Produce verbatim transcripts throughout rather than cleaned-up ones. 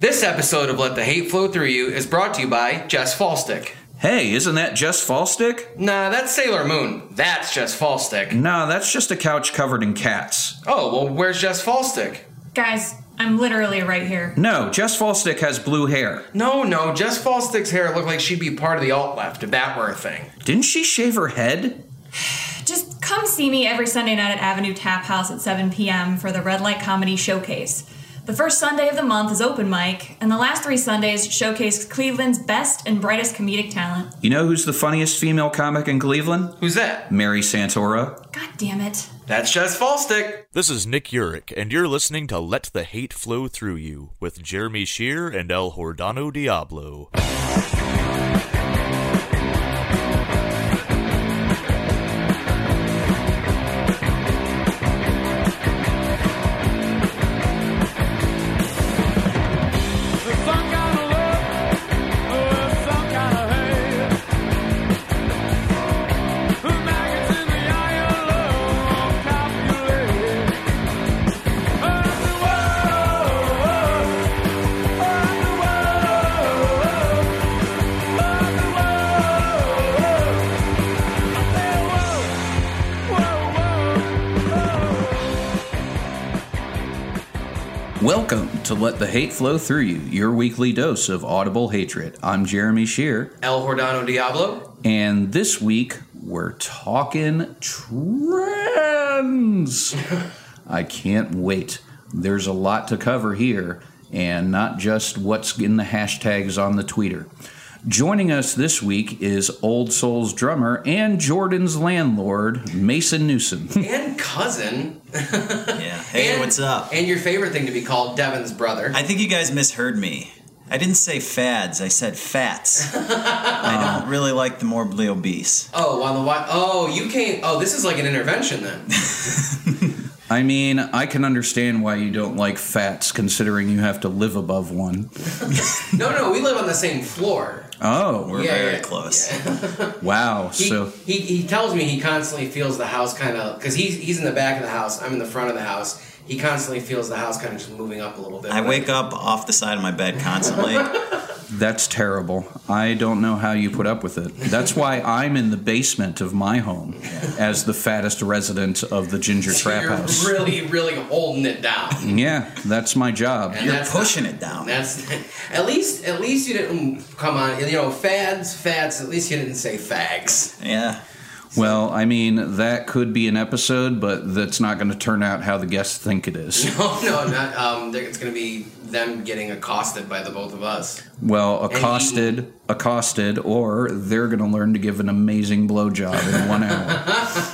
This episode of Let the Hate Flow Through You is brought to you by Jess Fallstick. Hey, isn't that Jess Fallstick? Nah, that's Sailor Moon. That's Jess Fallstick. Nah, that's just a couch covered in cats. Oh, well, where's Jess Fallstick? Guys, I'm literally right here. No, Jess Fallstick has blue hair. No, no, Jess Fallstick's hair looked like she'd be part of the alt-left, if that were a thing. Didn't she shave her head? Just come see me every Sunday night at Avenue Tap House at seven p.m. for the Red Light Comedy Showcase. The first Sunday of the month is open mic, and the last three Sundays showcase Cleveland's best and brightest comedic talent. You know who's the funniest female comic in Cleveland? Who's that? Mary Santora. God damn it. That's Jess Fallstick. This is Nick Urich, and you're listening to Let the Hate Flow Through You with Jeremy Shear and El Hordano Diablo. Welcome to Let the Hate Flow Through You, your weekly dose of audible hatred. I'm Jeremy Shear. El Hordano Diablo. And this week, we're talking trends. I can't wait. There's a lot to cover here, and not just what's in the hashtags on the tweeter. Joining us this week is Old Soul's drummer and Jordan's landlord, Mason Newsom. And cousin. Yeah. Hey, and, what's up? And your favorite thing to be called, Devin's brother. I think you guys misheard me. I didn't say fads. I said fats. I don't really like the morbidly obese. Oh, on the what? Oh, you came. Oh, this is like an intervention then. I mean, I can understand why you don't like fats, considering you have to live above one. No, no, we live on the same floor. Oh, We're yeah, very yeah, close. Yeah. Wow. He, so he he tells me he constantly feels the house kind of, because he's he's in the back of the house, I'm in the front of the house. He constantly feels the house kind of just moving up a little bit. I wake up off the side of my bed constantly. that's terrible. I don't know how you put up with it. That's why I'm in the basement of my home as the fattest resident of the Ginger so Trap you're House. really, really holding it down. Yeah, that's my job. And You're that's pushing not, it down. That's at least at least you didn't come on. You know, fads, fads. At least you didn't say fags. Yeah. Well, I mean, that could be an episode, but that's not going to turn out how the guests think it is. No, no, not. Um, it's going to be them getting accosted by the both of us. Well, accosted, accosted, or they're going to learn to give an amazing blowjob in one hour.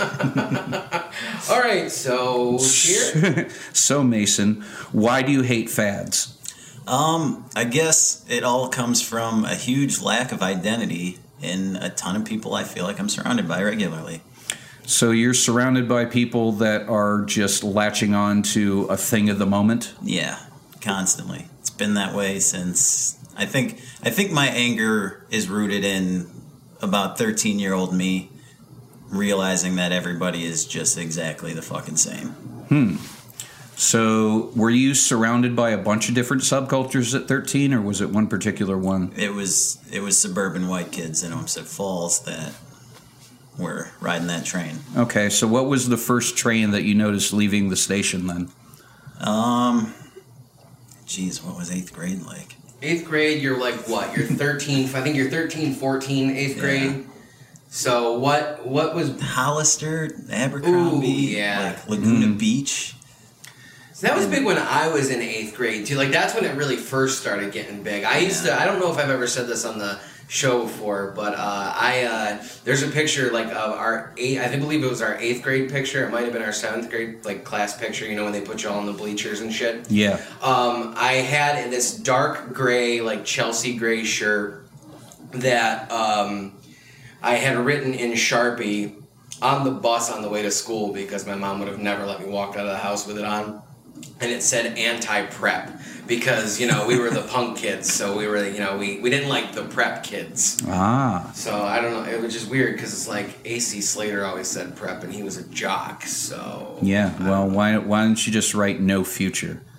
All right, so here. So, Mason, why do you hate fads? Um, I guess it all comes from a huge lack of identity in a ton of people I feel like I'm surrounded by regularly. So you're surrounded by people that are just latching on to a thing of the moment? Yeah, constantly. It's been that way since I think I think my anger is rooted in about thirteen-year-old me realizing that everybody is just exactly the fucking same. Hmm. So were you surrounded by a bunch of different subcultures at thirteen, or was it one particular one? It was it was suburban white kids in Olmsted Falls that were riding that train. Okay, so what was the first train that you noticed leaving the station then? Um, geez, what was eighth grade like? Eighth grade, you're like what? You're thirteen. I think you're thirteen, fourteen, eighth grade. Yeah. So what? What was Hollister, Abercrombie, Ooh, yeah. like Laguna Mm. Beach. So that was big when I was in eighth grade too. Like that's when it really first started getting big. I used Yeah. to. I don't know if I've ever said this on the show before, but uh, I uh, there's a picture like of our eight. I think believe it was our eighth grade picture. It might have been our seventh grade like class picture. You know when they put you all in the bleachers and shit. Yeah. Um, I had this dark gray like Chelsea gray shirt that um, I had written in Sharpie on the bus on the way to school because my mom would have never let me walk out of the house with it on. And it said anti-prep because, you know, we were the punk kids, so we were, you know, we, we didn't like the prep kids. Ah. So, I don't know, it was just weird because it's like A C Slater always said prep and he was a jock, so... Yeah, well, why why don't you just write no future?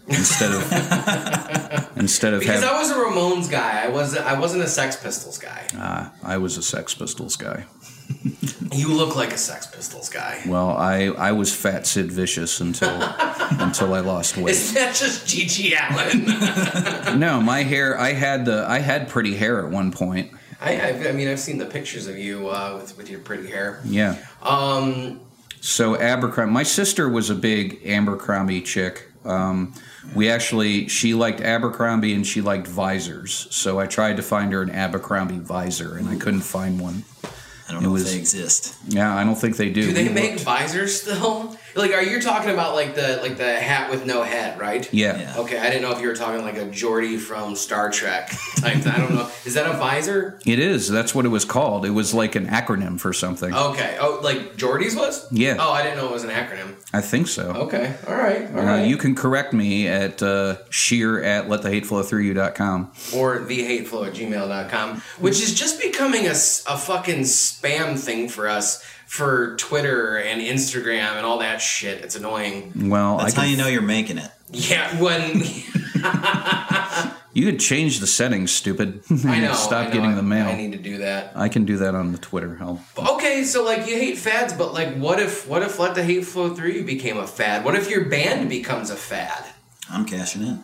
instead of instead of Because having, I was a Ramones guy. I was I wasn't a Sex Pistols guy. uh, I was a Sex Pistols guy. You look like a Sex Pistols guy. Well, I, I was Fat Sid Vicious until until I lost weight. Isn't that just Gigi Allen? No, my hair. I had the I had pretty hair at one point. I, I I mean I've seen the pictures of you uh, with with your pretty hair. Yeah. Um. So Abercrombie. My sister was a big Abercrombie chick. Um, we actually she liked Abercrombie and she liked visors. So I tried to find her an Abercrombie visor and I couldn't find one. I don't know was, if they exist. Yeah, I don't think they do. Do they We make looked. visors still? Like, are you talking about like the like the hat with no head, right? Yeah. Yeah. Okay, I didn't know if you were talking like a Geordie from Star Trek type. I don't know. Is that a visor? It is. That's what it was called. It was like an acronym for something. Okay. Oh, like Geordie's was? Yeah. Oh, I didn't know it was an acronym. I think so. Okay. All right. All Uh, right. you can correct me at uh, sheer at let the hate flow through you dot com. Or thehateflow at gmail dot com, which is just becoming a, s- a fucking spam thing for us for Twitter and Instagram and all that shit. It's annoying. Well, That's I can, how you know you're making it. Yeah, when you could change the settings, stupid. I know. Stop I know, getting I- the mail. I need to do that. I can do that on the Twitter. I'll, Okay, so like you hate fads, but like what if what if Let the Hate Flow Through You became a fad? What if your band becomes a fad? I'm cashing in.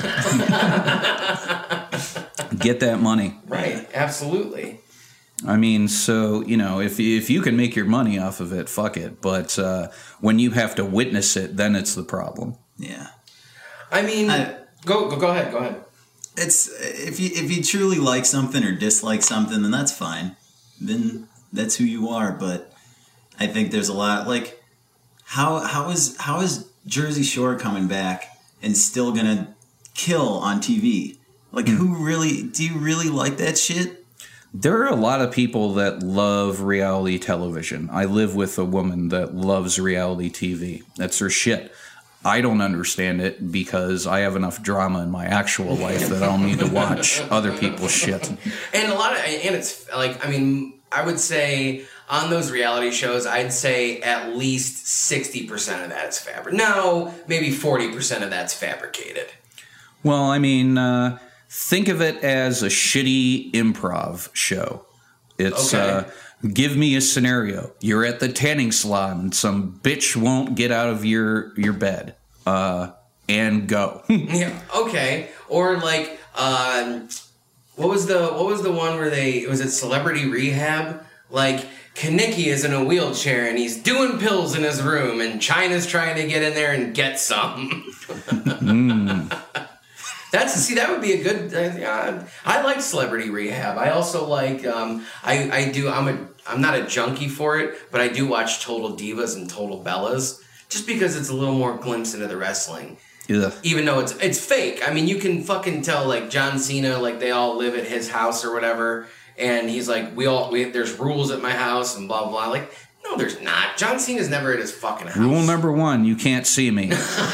get that money. Right, absolutely. I mean, so, you know, if if you can make your money off of it, fuck it. But uh, when you have to witness it, then it's the problem. Yeah. I mean, I- go go go ahead, go ahead. It's if you if you truly like something or dislike something, then that's fine. Then that's who you are. But I think there's a lot like how how is how is Jersey Shore coming back and still gonna kill on T V? Like who really do you really like that shit? There are a lot of people that love reality television. I live with a woman that loves reality T V. That's her shit. I don't understand it because I have enough drama in my actual life that I don't need to watch other people's shit. And a lot of and it's like I mean, I would say on those reality shows, I'd say at least sixty percent of that is fabric. No, maybe forty percent of that's fabricated. Well, I mean, uh, think of it as a shitty improv show. It's Okay. uh, give me a scenario. You're at the tanning salon. Some bitch won't get out of your your bed. Uh, and go. Yeah. Okay. Or like, um, what was the what was the one where they was it Celebrity Rehab? Like Kanicki is in a wheelchair and he's doing pills in his room, and China's trying to get in there and get some. mm. That's see, that would be a good. Uh, I like Celebrity Rehab. I also like. Um, I I do. I'm a. I'm not a junkie for it, but I do watch Total Divas and Total Bellas just because it's a little more glimpse into the wrestling. Ugh. Even though it's it's fake. I mean, you can fucking tell like John Cena, like they all live at his house or whatever, and he's like, we all we there's rules at my house and blah blah blah. Like, no, there's not. John Cena's never at his fucking house. Rule number one: you can't see me.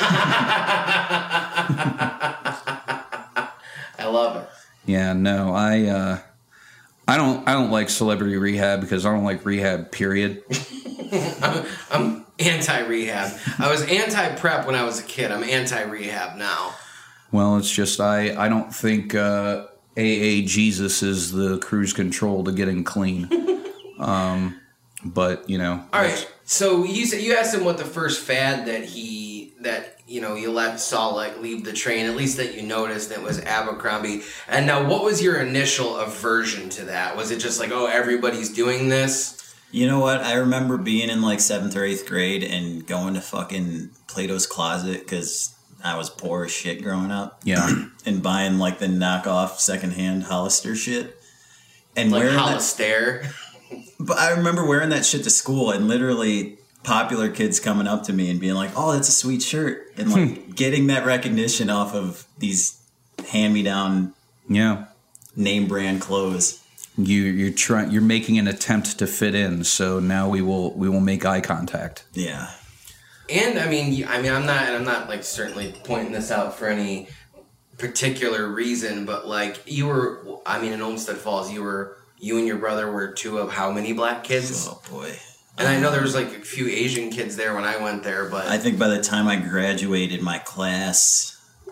I love it. Yeah, no, I uh, I don't I don't like Celebrity Rehab because I don't like rehab. Period. I'm, I'm anti-rehab. I was anti-prep when I was a kid. I'm anti-rehab now. Well, it's just I I don't think uh, A A Jesus is the cruise control to getting clean. um, but you know. All right. So you said you asked him what the first fad that he that you know you left saw like leave the train, at least that you noticed, it was Abercrombie. And now, what was your initial aversion to that? Was it just like, oh, everybody's doing this? You know what? I remember being in like seventh or eighth grade and going to fucking Plato's Closet because I was poor as shit growing up. Yeah. And buying like the knockoff secondhand Hollister shit. And Like wearing that, Hollister. but I remember wearing that shit to school and literally popular kids coming up to me and being like, "Oh, that's a sweet shirt," and like getting that recognition off of these hand-me-down Yeah. name brand clothes. You you're trying you're making an attempt to fit in, so now we will we will make eye contact. Yeah. And I mean, I mean, I'm not, and I'm not like certainly pointing this out for any particular reason, but like you were, I mean, in Olmsted Falls, you were, you and your brother were two of how many black kids? Oh boy. And I know there was like a few Asian kids there when I went there, but I think by the time I graduated, my class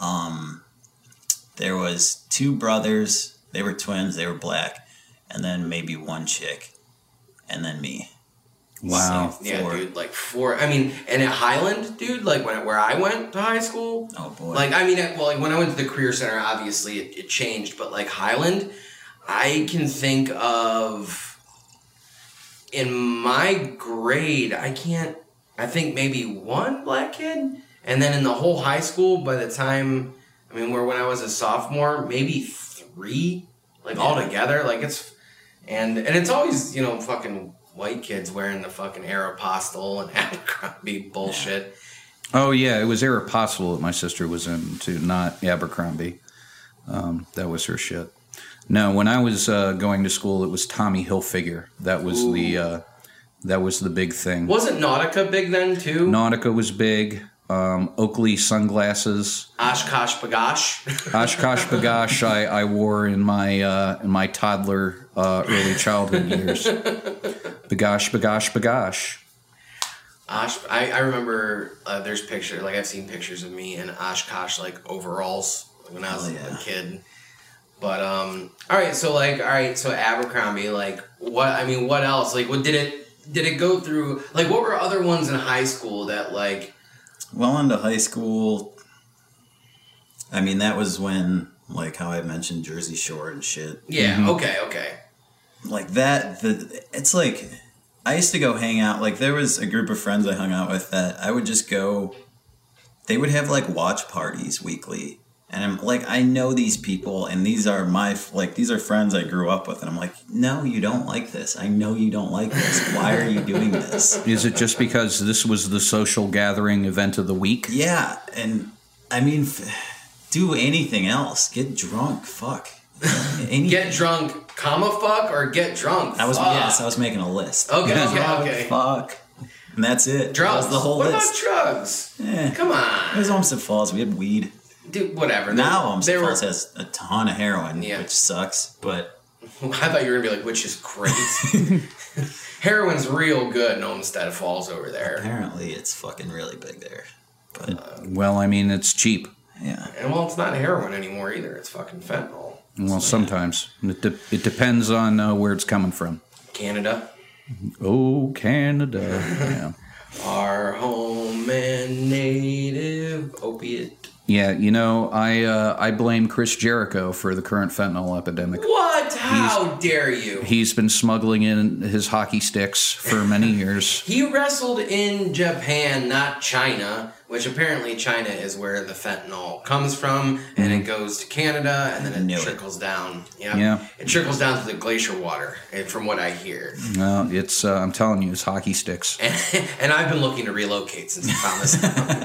Um, there was two brothers. They were twins. They were black. And then maybe one chick. And then me. Wow. So Yeah, four. dude, like four. I mean, and at Highland, dude, like when where I went to high school. Oh, boy. Like, I mean, well, like when I went to the Career Center, obviously it, it changed, but like Highland, I can think of in my grade, I can't, I think maybe one black kid. And then in the whole high school, by the time, I mean, where when I was a sophomore, maybe three, like Yeah. all together. Like it's, and and it's always, you know, fucking white kids wearing the fucking Aeropostale and Abercrombie bullshit. Oh, yeah, it was Aeropostale that my sister was into, not Abercrombie. Um, that was her shit. No, when I was uh, going to school, it was Tommy Hilfiger. That was Ooh. the uh, that was the big thing. Wasn't Nautica big then too? Nautica was big. Um, Oakley sunglasses. Oshkosh Bagosh. Oshkosh Bagosh I, I wore in my uh, in my toddler uh, early childhood years. Bagosh, Bagosh, Bagosh. Osh, I, I remember uh, there's pictures, like I've seen pictures of me in Oshkosh like overalls when I was Oh, yeah. a kid. But um, all right, so like all right, so Abercrombie, like what? I mean, what else? Like, what did it did it go through? Like, what were other ones in high school that like? Well into high school, I mean, that was when, like how I mentioned Jersey Shore and shit. Yeah. Mhm. Okay. Okay. Like that, the it's like, I used to go hang out, like there was a group of friends I hung out with that I would just go, they would have like watch parties weekly. And I'm like, I know these people and these are my, like, these are friends I grew up with. And I'm like, no, you don't like this. I know you don't like this. Why are you doing this? Is it just because this was the social gathering event of the week? Yeah. And I mean, f- do anything else. Get drunk. Fuck. Anything. Get drunk, comma fuck, or get drunk. I was, fuck. yes, I was making a list. Okay. Get Okay. drunk, Okay. Fuck. And that's it. Drugs. That was the whole what list. about drugs? Eh. Come It on, was Olmsted Falls. We had weed. dude. Whatever. Now They- Olmsted they were- Falls has a ton of heroin, Yeah. which sucks. But I thought you were gonna be like, which is great. Heroin's real good in Olmsted Falls over there. apparently it's fucking really big there. But Well, I mean, it's cheap. yeah. And well, it's not heroin anymore either. It's fucking fentanyl. Well, sometimes. It, de- it depends on uh, where it's coming from. Canada, Oh, Canada. Yeah. our home and native opiate. Yeah, you know, I uh, I blame Chris Jericho for the current fentanyl epidemic. What? How dare you? He's been smuggling in his hockey sticks for many years. He wrestled in Japan, not China, which apparently China is where the fentanyl comes from, and it goes to Canada, and then Knew it it. trickles down. Yeah. Yeah. It trickles down to the glacier water, eh, from what I hear. Well, it's uh, I'm telling you, it's hockey sticks. And, and I've been looking to relocate since I found this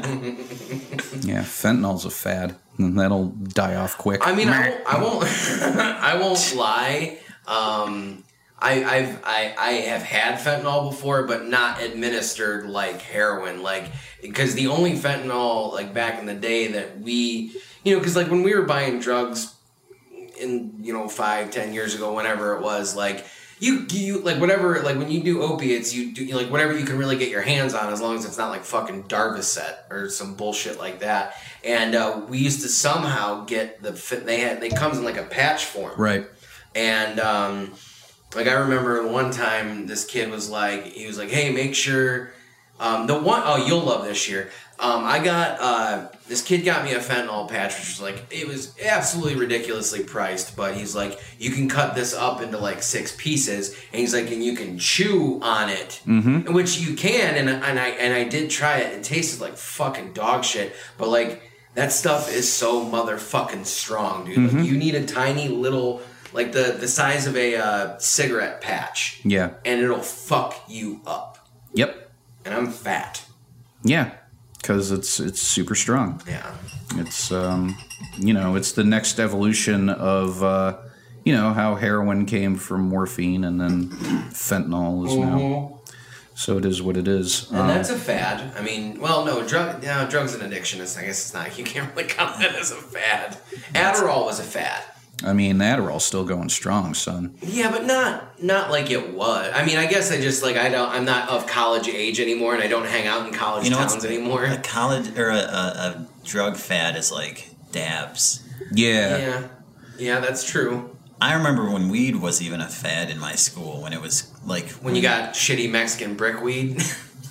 out. Yeah, fentanyl's a fad, and that'll die off quick. I mean, I won't. I won't, I won't lie. Um, I, I've I, I have had fentanyl before, but not administered like heroin. Like, because the only fentanyl like back in the day that we, you know, because like when we were buying drugs in, you know, five, ten years ago, whenever it was, like you you like whatever, like when you do opiates, you do like whatever you can really get your hands on, as long as it's not like fucking Darvocet or some bullshit like that. And uh, we used to somehow get the fit. They had they comes in like a patch form, Right. and um, like I remember one time this kid was like, he was like, hey, make sure um, the one oh you'll love this year. Um, I got uh, this kid got me a fentanyl patch, which was like, it was absolutely ridiculously priced, but he's like, you can cut this up into like six pieces, and he's like, and you can chew on it, mm-hmm. which you can, and and I and I did try it. It tasted like fucking dog shit, but like that stuff is so motherfucking strong, dude. Mm-hmm. Like you need a tiny little, like the the size of a uh, cigarette patch, Yeah. and it'll fuck you up. Yep. And I'm fat. Yeah. Because it's it's super strong. Yeah. It's um, you know, it's the next evolution of uh, you know, how heroin came from morphine and then fentanyl is now. So it is what it is. And Um, that's a fad. I mean, well, no, drug, no, drugs and addiction is, I guess it's not, you can't really count that as a fad. Adderall was a fad. I mean, Adderall's still going strong, son. Yeah, but not not like it was. I mean, I guess I just, like, I don't, I'm not of college age anymore, and I don't hang out in college You know, towns it's anymore. a college or a, a, a drug fad is like dabs. Yeah. Yeah. Yeah, that's true. I remember when weed was even a fad in my school, when it was like... When you got shitty Mexican brick weed.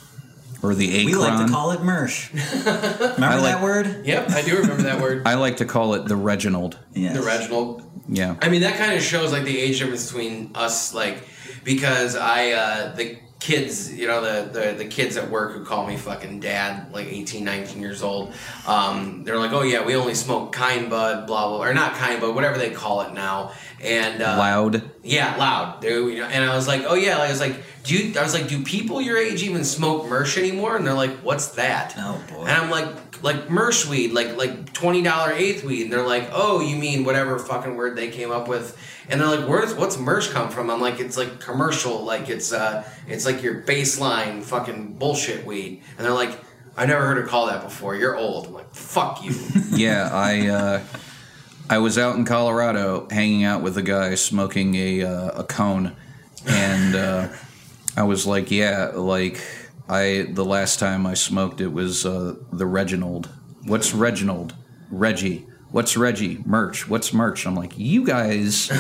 Or the Akron. We like to call it Mersh. Remember I like- that word? Yep, I do remember that word. I like to call it the Reginald. Yes. The Reginald. Yeah. I mean, that kind of shows like the age difference between us, like, because I, uh, the kids, you know, the, the, the kids at work who call me fucking dad, like eighteen, nineteen years old, um, they're like, oh yeah, we only smoke Kind Bud, blah, blah, or not Kind Bud, whatever they call it now. And, uh, Loud. Yeah, loud. They, you know, and I was like, oh yeah, I was like, do you, I was like, do people your age even smoke Mersh anymore? And they're like, what's that? Oh, boy. And I'm like, like Mersh weed, like like twenty dollar eighth weed. And they're like, oh, you mean whatever fucking word they came up with. And they're like, where's what's Mersh come from? I'm like, it's like commercial, like it's uh, it's like your baseline fucking bullshit weed. And they're like, I never heard it called that before. You're old. I'm like, fuck you. Yeah, I uh, I was out in Colorado hanging out with a guy smoking a uh, a cone, and uh, I was like, yeah, like I the last time I smoked it was uh, the Reginald. What's Reginald? Reggie. What's Reggie? Merch. What's merch? I'm like, you guys.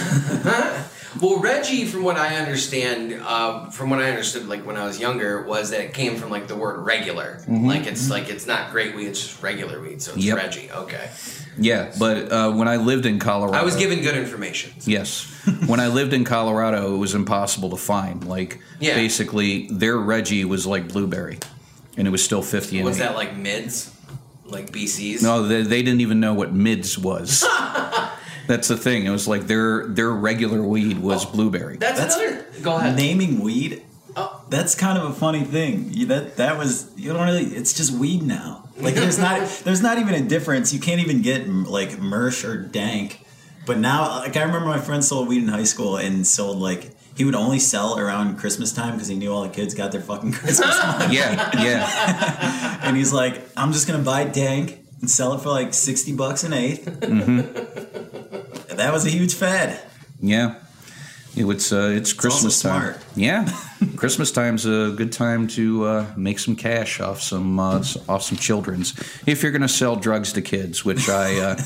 Well, Reggie, from what I understand, uh, from what I understood, like when I was younger, was that it came from like the word regular. Mm-hmm. Like it's like it's not great weed; it's just regular weed. So it's Yep. Reggie. Okay. Yeah, but uh, when I lived in Colorado, I was given good information. Yes. When I lived in Colorado, it was impossible to find. Like, Yeah. basically, their Reggie was like blueberry, and it was still fifty. And Was eight. that like mids, like B Cs? No, they, they didn't even know what mids was. That's the thing. It was like their their regular weed was Oh, blueberry. That's, That's another. Go ahead. Naming weed, Oh. that's kind of a funny thing. You, that that was you don't really. It's just weed now. Like there's not there's not even a difference. You can't even get like Mersh or Dank. But now, like I remember my friend sold weed in high school and sold like he would only sell around Christmas time because he knew all the kids got their fucking Christmas money. Yeah, yeah. And he's like, I'm just gonna buy Dank and sell it for like sixty bucks an eighth. Mm-hmm. That was a huge fad. Yeah. It was, uh, it's Christmas also time. smart. Yeah. Christmas time's a good time to uh, make some cash off some uh, off some children's. If you're going to sell drugs to kids, which I uh,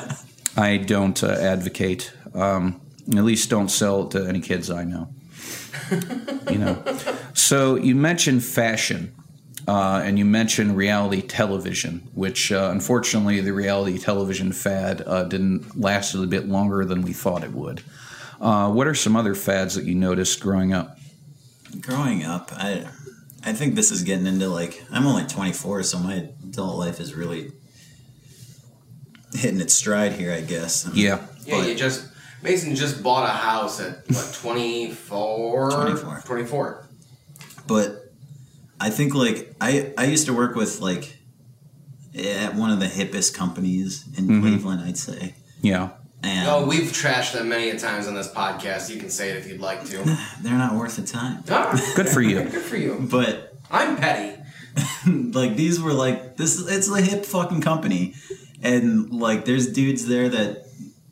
I don't uh, advocate. Um, at least don't sell it to any kids I know. You know. So you mentioned fashion. Uh, and you mentioned reality television, which uh, unfortunately the reality television fad uh, didn't last a little bit longer than we thought it would. Uh, what are some other fads that you noticed growing up? Growing up, I I think this is getting into like I'm only twenty-four, so my adult life is really hitting its stride here, I guess. Yeah. Yeah, But- you just Mason just bought a house at what twenty-four? twenty-four. twenty-four. But I think like I I used to work with like at one of the hippest companies in Mm-hmm. Cleveland, I'd say. Yeah. And Oh, we've trashed them many a times on this podcast. You can say it if you'd like to. they're not worth the time. Ah, Good for you. Good for you. But I'm petty. like these were like this it's a hip fucking company. And like there's dudes there that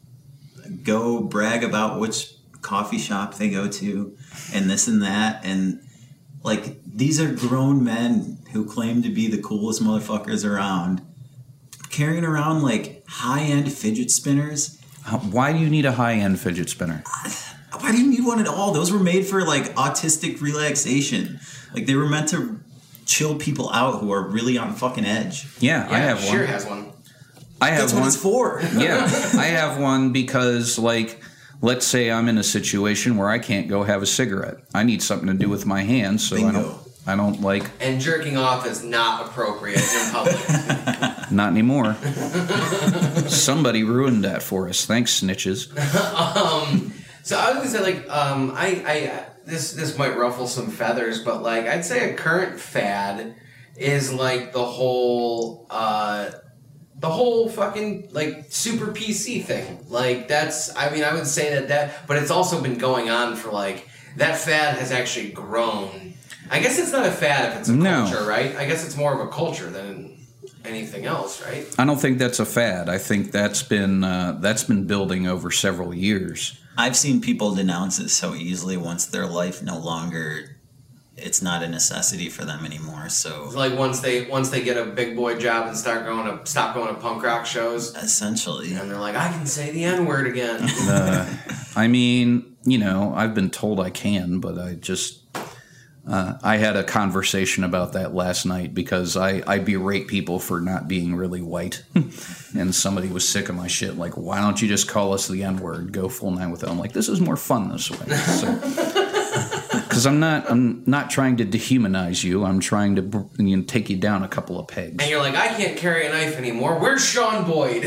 go brag about which coffee shop they go to and this and that, and like these are grown men who claim to be the coolest motherfuckers around carrying around like high-end fidget spinners. How- Why do you need a high-end fidget spinner? Why do you need one at all? Those were made for like autistic relaxation. Like they were meant to chill people out who are really on fucking edge. Yeah, Yeah, I have Sheer one. has one. I have That's one. what it's for. Yeah, I have one because, like, let's say I'm in a situation where I can't go have a cigarette. I need something to do with my hands, so I Bingo. don't. I don't like. And jerking off is not appropriate in public. Not anymore. Somebody ruined that for us. Thanks, snitches. um, so I was gonna say, like, um, I, I, this, this might ruffle some feathers, but like, I'd say a current fad is like the whole, uh, the whole fucking like super P C thing. Like that's, I mean, I would say that that, but it's also been going on for like that fad has actually grown. I guess it's not a fad if it's a No. culture, right? I guess it's more of a culture than anything else, right? I don't think that's a fad. I think that's been uh, that's been building over several years. I've seen people denounce it so easily once their life no longer it's not a necessity for them anymore. So It's like once they once they get a big boy job and start going to stop going to punk rock shows, essentially, and they're like, I can say the N word again. Uh, I mean, you know, I've been told I can, but I just. Uh, I had a conversation about that last night because I, I berate people for not being really white. And somebody was sick of my shit. Like, why don't you just call us the N-word? Go full nine with it. I'm like, this is more fun this way. Because I'm not I'm not trying to dehumanize you. I'm trying to you know, take you down a couple of pegs. And you're like, I can't carry a knife anymore. Where's Sean Boyd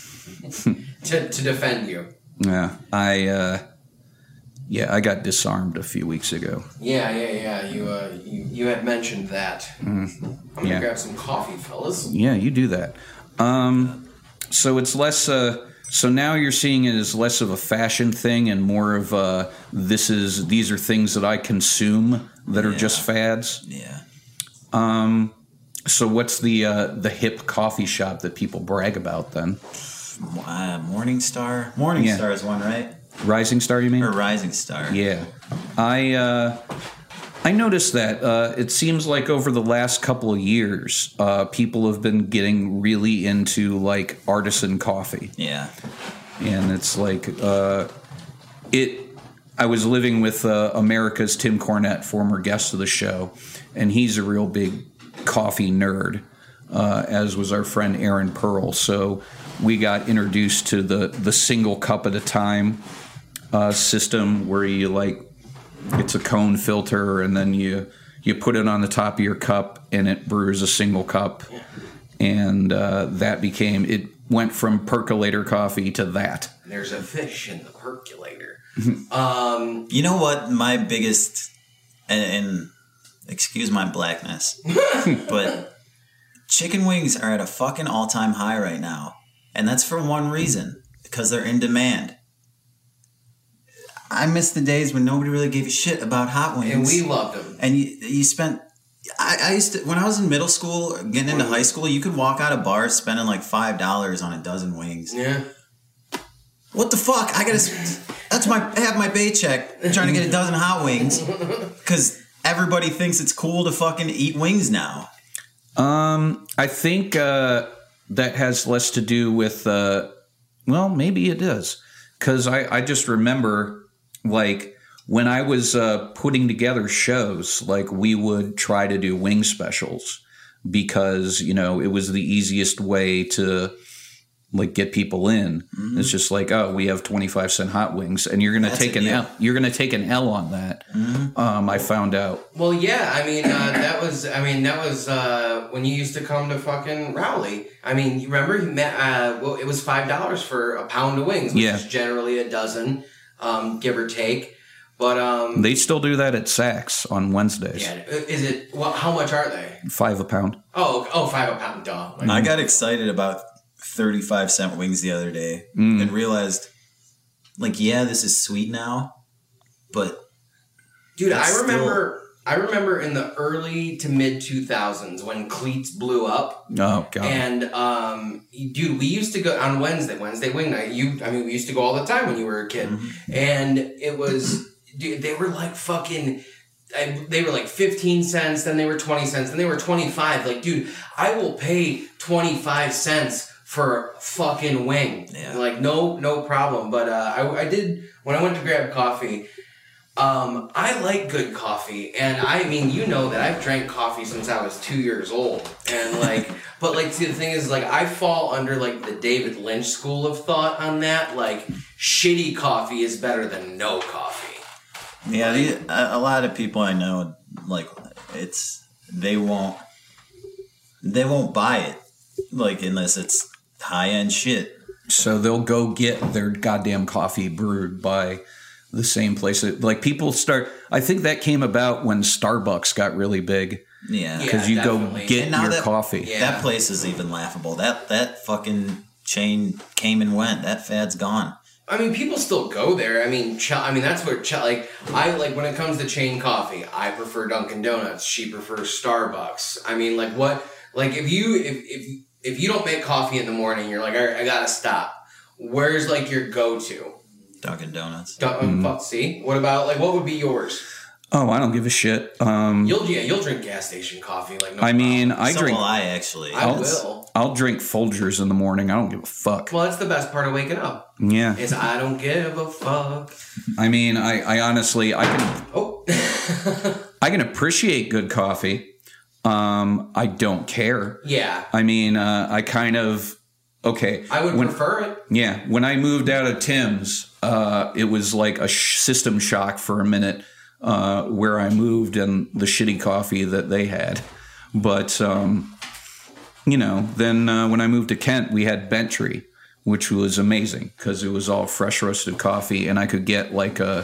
to to defend you? Yeah, I uh, yeah I got disarmed a few weeks ago. Yeah, yeah, yeah. You uh, you, you had mentioned that. Mm. I'm gonna Yeah. grab some coffee, fellas. Yeah, you do that. Um, so it's less. Uh, so now you're seeing it as less of a fashion thing and more of uh, this is these are things that I consume that are Yeah. just fads. Yeah. Um, so what's the uh, the hip coffee shop that people brag about then? Uh, Morning Star. Morning Yeah. Star is one, right? Rising Star, you mean? Or Rising Star. Yeah, I uh, I noticed that uh, it seems like over the last couple of years, uh, people have been getting really into like artisan coffee, Yeah. and it's like uh, it. I was living with uh, America's Tim Cornette, former guest of the show, and he's a real big coffee nerd, uh, as was our friend Aaron Pearl. So we got introduced to the the single cup at a time uh, system, where you like it's a cone filter, and then you you put it on the top of your cup, and it brews a single cup, and uh, that became it went from percolator coffee to that. There's a fish in the percolator. um, You know what? My biggest, and, and excuse my blackness, but chicken wings are at a fucking all-time high right now. And that's for one reason, because they're in demand. I miss the days when nobody really gave a shit about hot wings. and we loved them. And you, you spent, I, I used to, when I was in middle school, getting into high school, you could walk out of bars spending like five dollars on a dozen wings. Yeah. What the fuck? I gotta, that's my, I have my paycheck trying to get a dozen hot wings because everybody thinks it's cool to fucking eat wings now. Um, I think uh, that has less to do with, uh, well, maybe it does. Because I, I just remember, like, when I was uh, putting together shows, like, we would try to do wing specials because, you know, it was the easiest way to, like, get people in. Mm-hmm. It's just like, oh, we have twenty-five cent hot wings, and you're going to take an L. You're going to take an L on that. Mm-hmm. Um, I found out. Well, yeah, I mean, uh, that was, I mean, that was uh, when you used to come to fucking Rowley. I mean, you remember, you met, uh, well, it was five dollars for a pound of wings, which yeah. is generally a dozen, um, give or take. But um, they still do that at Saks on Wednesdays. Yeah, is it? Well, how much are they? Five a pound. Oh, oh, five a pound. Duh. Like, I got excited about thirty-five cent wings the other day mm. and realized, like, yeah, this is sweet now, but dude, I remember. Still... I remember in the early to mid two thousands when cleats blew up. Oh god! And um, dude, we used to go on Wednesday, Wednesday wing night. You, I mean, we used to go all the time when you were a kid, mm-hmm. and it was, dude, they were like fucking. I, they were like fifteen cents, then they were twenty cents, then they were twenty-five. Like, dude, I will pay twenty-five cents for a fucking wing. Yeah. Like, no, no problem. But uh, I, I did when I went to grab coffee. Um, I like good coffee, and I mean, you know that I've drank coffee since I was two years old, and like, but like, see, the thing is, like, I fall under like the David Lynch school of thought on that. Like, shitty coffee is better than no coffee. Yeah, the, a, a lot of people I know, like, it's they won't they won't buy it, like, unless it's high end shit. So they'll go get their goddamn coffee brewed by the same place. Like, people start, I think that came about when Starbucks got really big. Yeah. Because yeah, you definitely. go get your that, coffee. Yeah. That place is even laughable. That that fucking chain came and went. That fad's gone. I mean, people still go there. I mean, ch- I mean that's where ch- like I like when it comes to chain coffee. I prefer Dunkin' Donuts. She prefers Starbucks. I mean, like what? Like if you if if if you don't make coffee in the morning, you're like, all right, I gotta stop. Where's like your go-to? Dunkin' Donuts. Dun- mm-hmm. See, what about like what would be yours? Oh, I don't give a shit. Um, You'll yeah, you'll drink gas station coffee like no I mean, problem. I so drink. will I actually. I I'll, will. I'll drink Folgers in the morning. I don't give a fuck. Well, that's the best part of waking up. Yeah. Is I don't give a fuck. I mean, I, I honestly, I can, Oh. I can appreciate good coffee. Um, I don't care. Yeah. I mean, uh, I kind of, okay. I would when, prefer it. Yeah. When I moved out of Tim's, uh, it was like a sh- system shock for a minute, uh, where I moved and the shitty coffee that they had. But, um, you know, then uh, when I moved to Kent, we had Bentry, which was amazing because it was all fresh roasted coffee, and I could get like a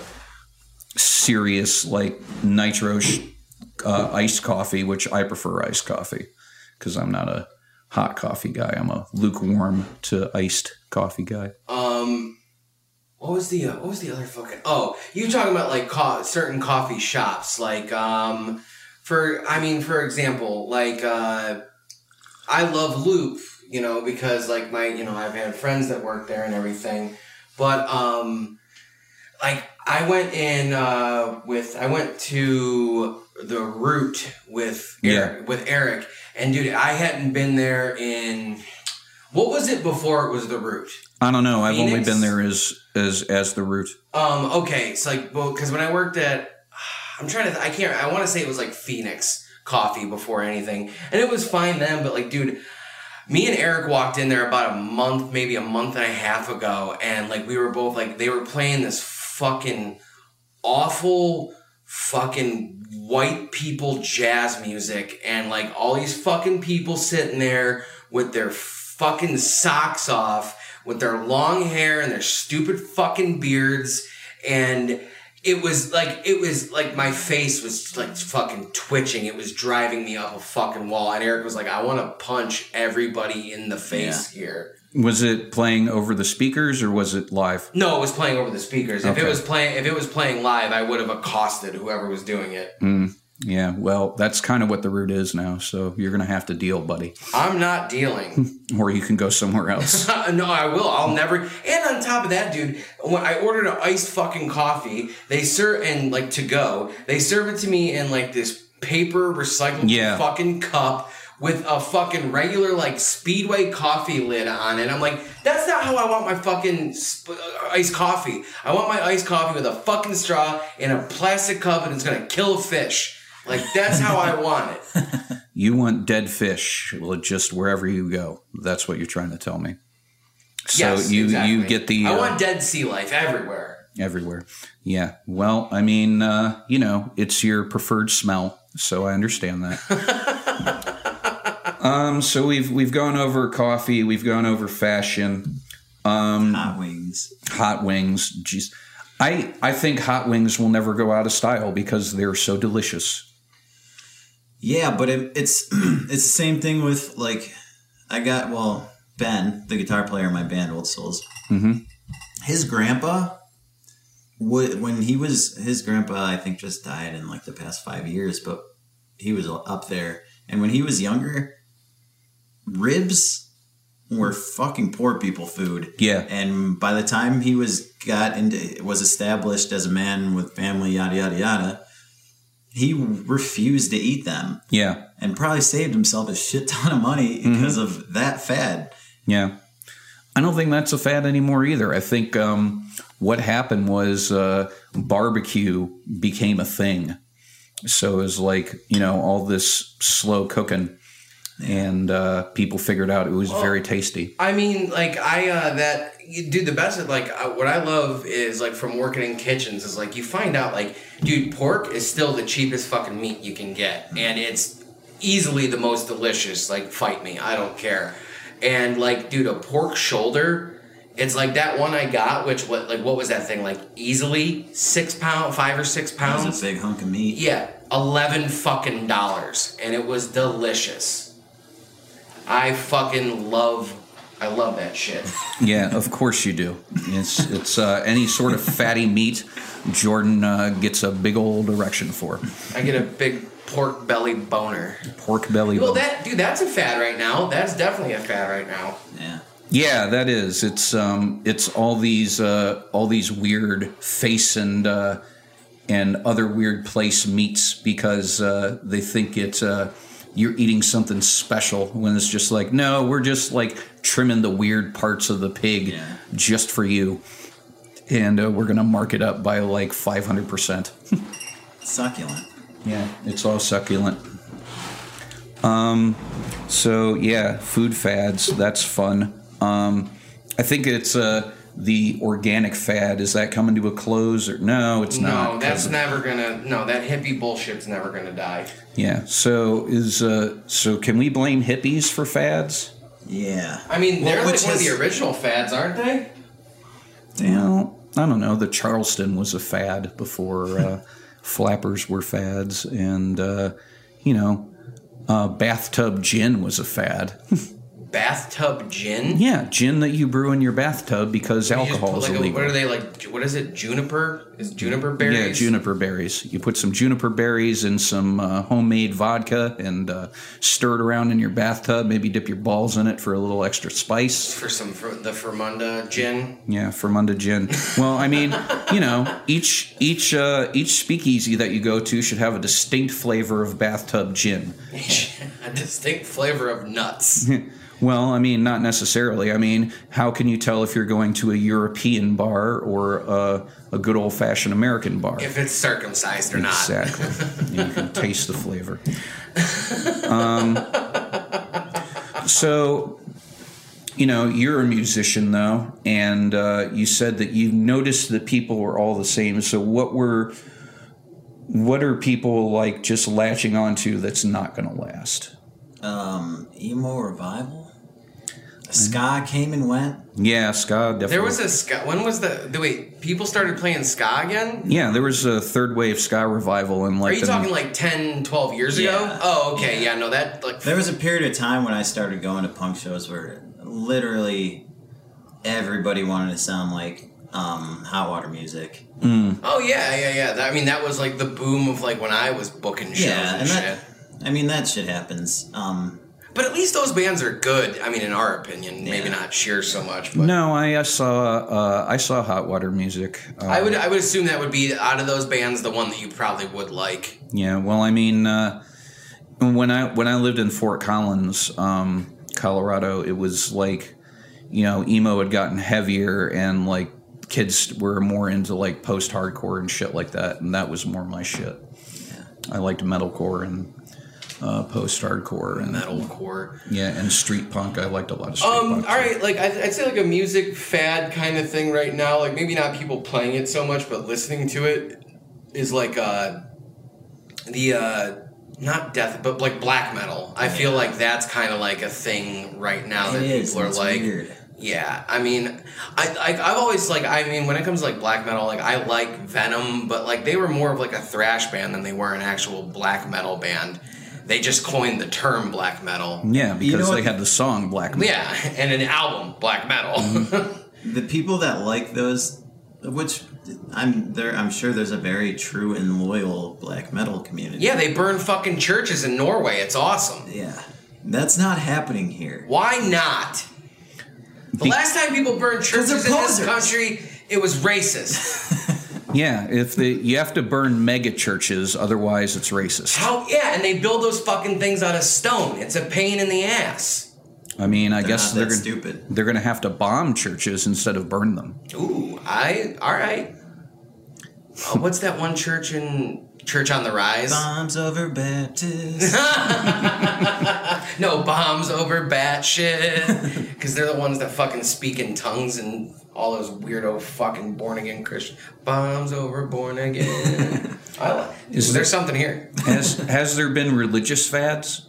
serious like nitro sh- uh, iced coffee, which I prefer iced coffee because I'm not a hot coffee guy. I'm a lukewarm to iced coffee guy. Um, what was the uh, what was the other fucking? Oh, you talking about like co- certain coffee shops, like um, for I mean, for example, like uh, I love Loop, you know, because like my you know I've had friends that work there and everything, but um, like I went in uh with I went to the Root with Eric, Yeah. with Eric, and dude, I hadn't been there in. What was it before it was the Root? I don't know. I've only Phoenix? been there as as as the Root. Um. Okay. It's like, well, because when I worked at, I'm trying to. Th- I can't. I want to say it was like Phoenix Coffee before anything, and it was fine then. But like, dude, me and Eric walked in there about a month, maybe a month and a half ago, and like we were both like, they were playing this fucking awful fucking white people jazz music, and like all these fucking people sitting there with their fucking socks off, with their long hair and their stupid fucking beards, and it was like it was like my face was like fucking twitching. It was driving me up a fucking wall, and Eric was like, I want to punch everybody in the face Yeah. here. Was it playing over the speakers or was it live? No, it was playing over the speakers. If Okay. it was playing if it was playing live, I would have accosted whoever was doing it. Mm, yeah, well, that's kind of what the Root is now, so you're going to have to deal, buddy. I'm not dealing. Or you can go somewhere else. No, I will. I'll never. And on top of that, dude, when I ordered an iced fucking coffee, they serve and like to go. They serve it to me in like this paper recyclable Yeah. fucking cup with a fucking regular like Speedway coffee lid on it. I'm like, that's not how I want my fucking sp- uh, iced coffee. I want my iced coffee with a fucking straw in a plastic cup, and it's gonna kill a fish. Like that's how I want it. You want dead fish just wherever you go. That's what you're trying to tell me. So Yes, you exactly. you get the I uh, want dead sea life everywhere. everywhere. Yeah. Well, I mean, uh, you know, it's your preferred smell, so I understand that. um, so we've we've gone over coffee, we've gone over fashion, um, Hot wings. hot wings. Jeez, I I think hot wings will never go out of style because they're so delicious. Yeah, but it, it's it's the same thing with like I got well Ben, the guitar player in my band, Old Souls. Mm-hmm. His grandpa would when he was his grandpa I think just died in like the past five years, but he was up there. And when he was younger, ribs were fucking poor people food. Yeah. And by the time he was got into was established as a man with family, yada yada yada, he refused to eat them. Yeah. And probably saved himself a shit ton of money because mm-hmm. of that fad. Yeah. I don't think that's a fad anymore either. I think um, what happened was uh, barbecue became a thing. So it was like, you know, all this slow cooking. And uh, people figured out it was well, very tasty. I mean, like, I, uh, that, dude, the best of, like, uh, what I love is, like, from working in kitchens is, like, you find out, like, dude, pork is still the cheapest fucking meat you can get. And it's easily the most delicious. Like, fight me. I don't care. And, like, dude, a pork shoulder, it's like that one I got, which, what, like, what was that thing? Like, easily six pounds, five or six pounds? That was a big hunk of meat. Yeah, eleven fucking dollars. And it was delicious. I fucking love, I love that shit. Yeah, of course you do. It's it's uh, any sort of fatty meat, Jordan uh, gets a big old erection for. I get a big pork belly boner. Pork belly well, boner. Well, that dude, that's a fad right now. That's definitely a fad right now. Yeah. Yeah, that is. It's um, it's all these uh, all these weird face and uh, and other weird place meats because uh, they think it uh, you're eating something special when it's just like, no, we're just like trimming the weird parts of the pig Yeah. just for you, and uh, we're gonna mark it up by like five hundred percent. Succulent. Yeah, it's all succulent. Um, so yeah, food fads, that's fun. Um, I think it's uh, the organic fad. Is that coming to a close or no? It's not. No, that's 'cause- never gonna. No, that hippie bullshit's never gonna die. Yeah. So is uh, so can we blame hippies for fads? Yeah. I mean, they're Well, like which one of has- the original fads, aren't they? Well, I don't know. The Charleston was a fad before uh, flappers were fads, and uh, you know, uh, bathtub gin was a fad. Bathtub gin. Yeah, gin that you brew in your bathtub because You just alcohol put, is like, a- illegal. What are they like? What is it? Juniper? Is juniper berries? Yeah, juniper berries. You put some juniper berries in some uh, homemade vodka and uh, stir it around in your bathtub. Maybe dip your balls in it for a little extra spice. For some for the Fermunda gin. Yeah, Fermunda gin. Well, I mean, you know, each each uh, each speakeasy that you go to should have a distinct flavor of bathtub gin. A distinct flavor of nuts. Well, I mean, not necessarily. I mean, how can you tell if you're going to a European bar or uh, a good old-fashioned American bar? If it's circumcised or not. Exactly. You can taste the flavor. Um, so, you know, you're a musician, though, and uh, you said that you noticed that people were all the same. So what were, what are people, like, just latching onto that's not going to last? Um, emo revival. Ska came and went. Yeah, ska, definitely. There was a ska. When was the? the wait, people started playing ska again? Yeah, there was a third wave ska revival in like Are you the, talking like ten, twelve years Yeah. ago? Oh, okay. Yeah. no, that like. There was a period of time when I started going to punk shows where literally everybody wanted to sound like um, Hot Water Music. Oh yeah, yeah, yeah. That, I mean, that was like the boom of like when I was booking shows Yeah, and, and shit. that, I mean that shit happens. Um, But at least those bands are good. I mean, in our opinion, maybe Yeah. not Sheer so much. But No, I, I saw uh, I saw Hot Water Music. Uh, I would I would assume that would be out of those bands the one that you probably would like. Yeah, well, I mean, uh, when I when I lived in Fort Collins, um, Colorado, it was like, you know, emo had gotten heavier, and like kids were more into like post hardcore and shit like that, and that was more my shit. yeah. I liked metalcore and uh, post hardcore and Metalcore. yeah, and street punk. I liked a lot of street Um. punk. All too. right. Like I'd, I'd say like a music fad kind of thing right now. Like maybe not people playing it so much, but listening to it is like uh the uh not death, but like black metal. I feel Yeah. like that's kind of like a thing right now that It is, people are it's like. weird. Yeah, I mean, I, I I've always like I mean when it comes to like black metal, like I like Venom, but like they were more of like a thrash band than they were an actual black metal band. They just coined the term black metal. Yeah, because You know they what? had the song Black Metal. Yeah, and an album black metal. The people that like those, which I'm there, I'm sure there's a very true and loyal black metal community. Yeah, they burn fucking churches in Norway. It's awesome. Yeah, that's not happening here. Why not? The Be- last time people burned churches in they're this posers. country, it was racist. Yeah, if the you have to burn mega churches, otherwise it's racist. How? Yeah, and they build those fucking things out of stone. It's a pain in the ass. I mean, I They're guess not they're that gonna, stupid. they're going to have to bomb churches instead of burn them. Ooh, I all right. Uh, what's that one church in Church on the Rise? Bombs over Baptist. No, bombs over batshit. Because they're the ones that fucking speak in tongues and all those weirdo fucking born again Christians. Bombs over born again. I like. Is Is there- there something here? Has has there been religious fads?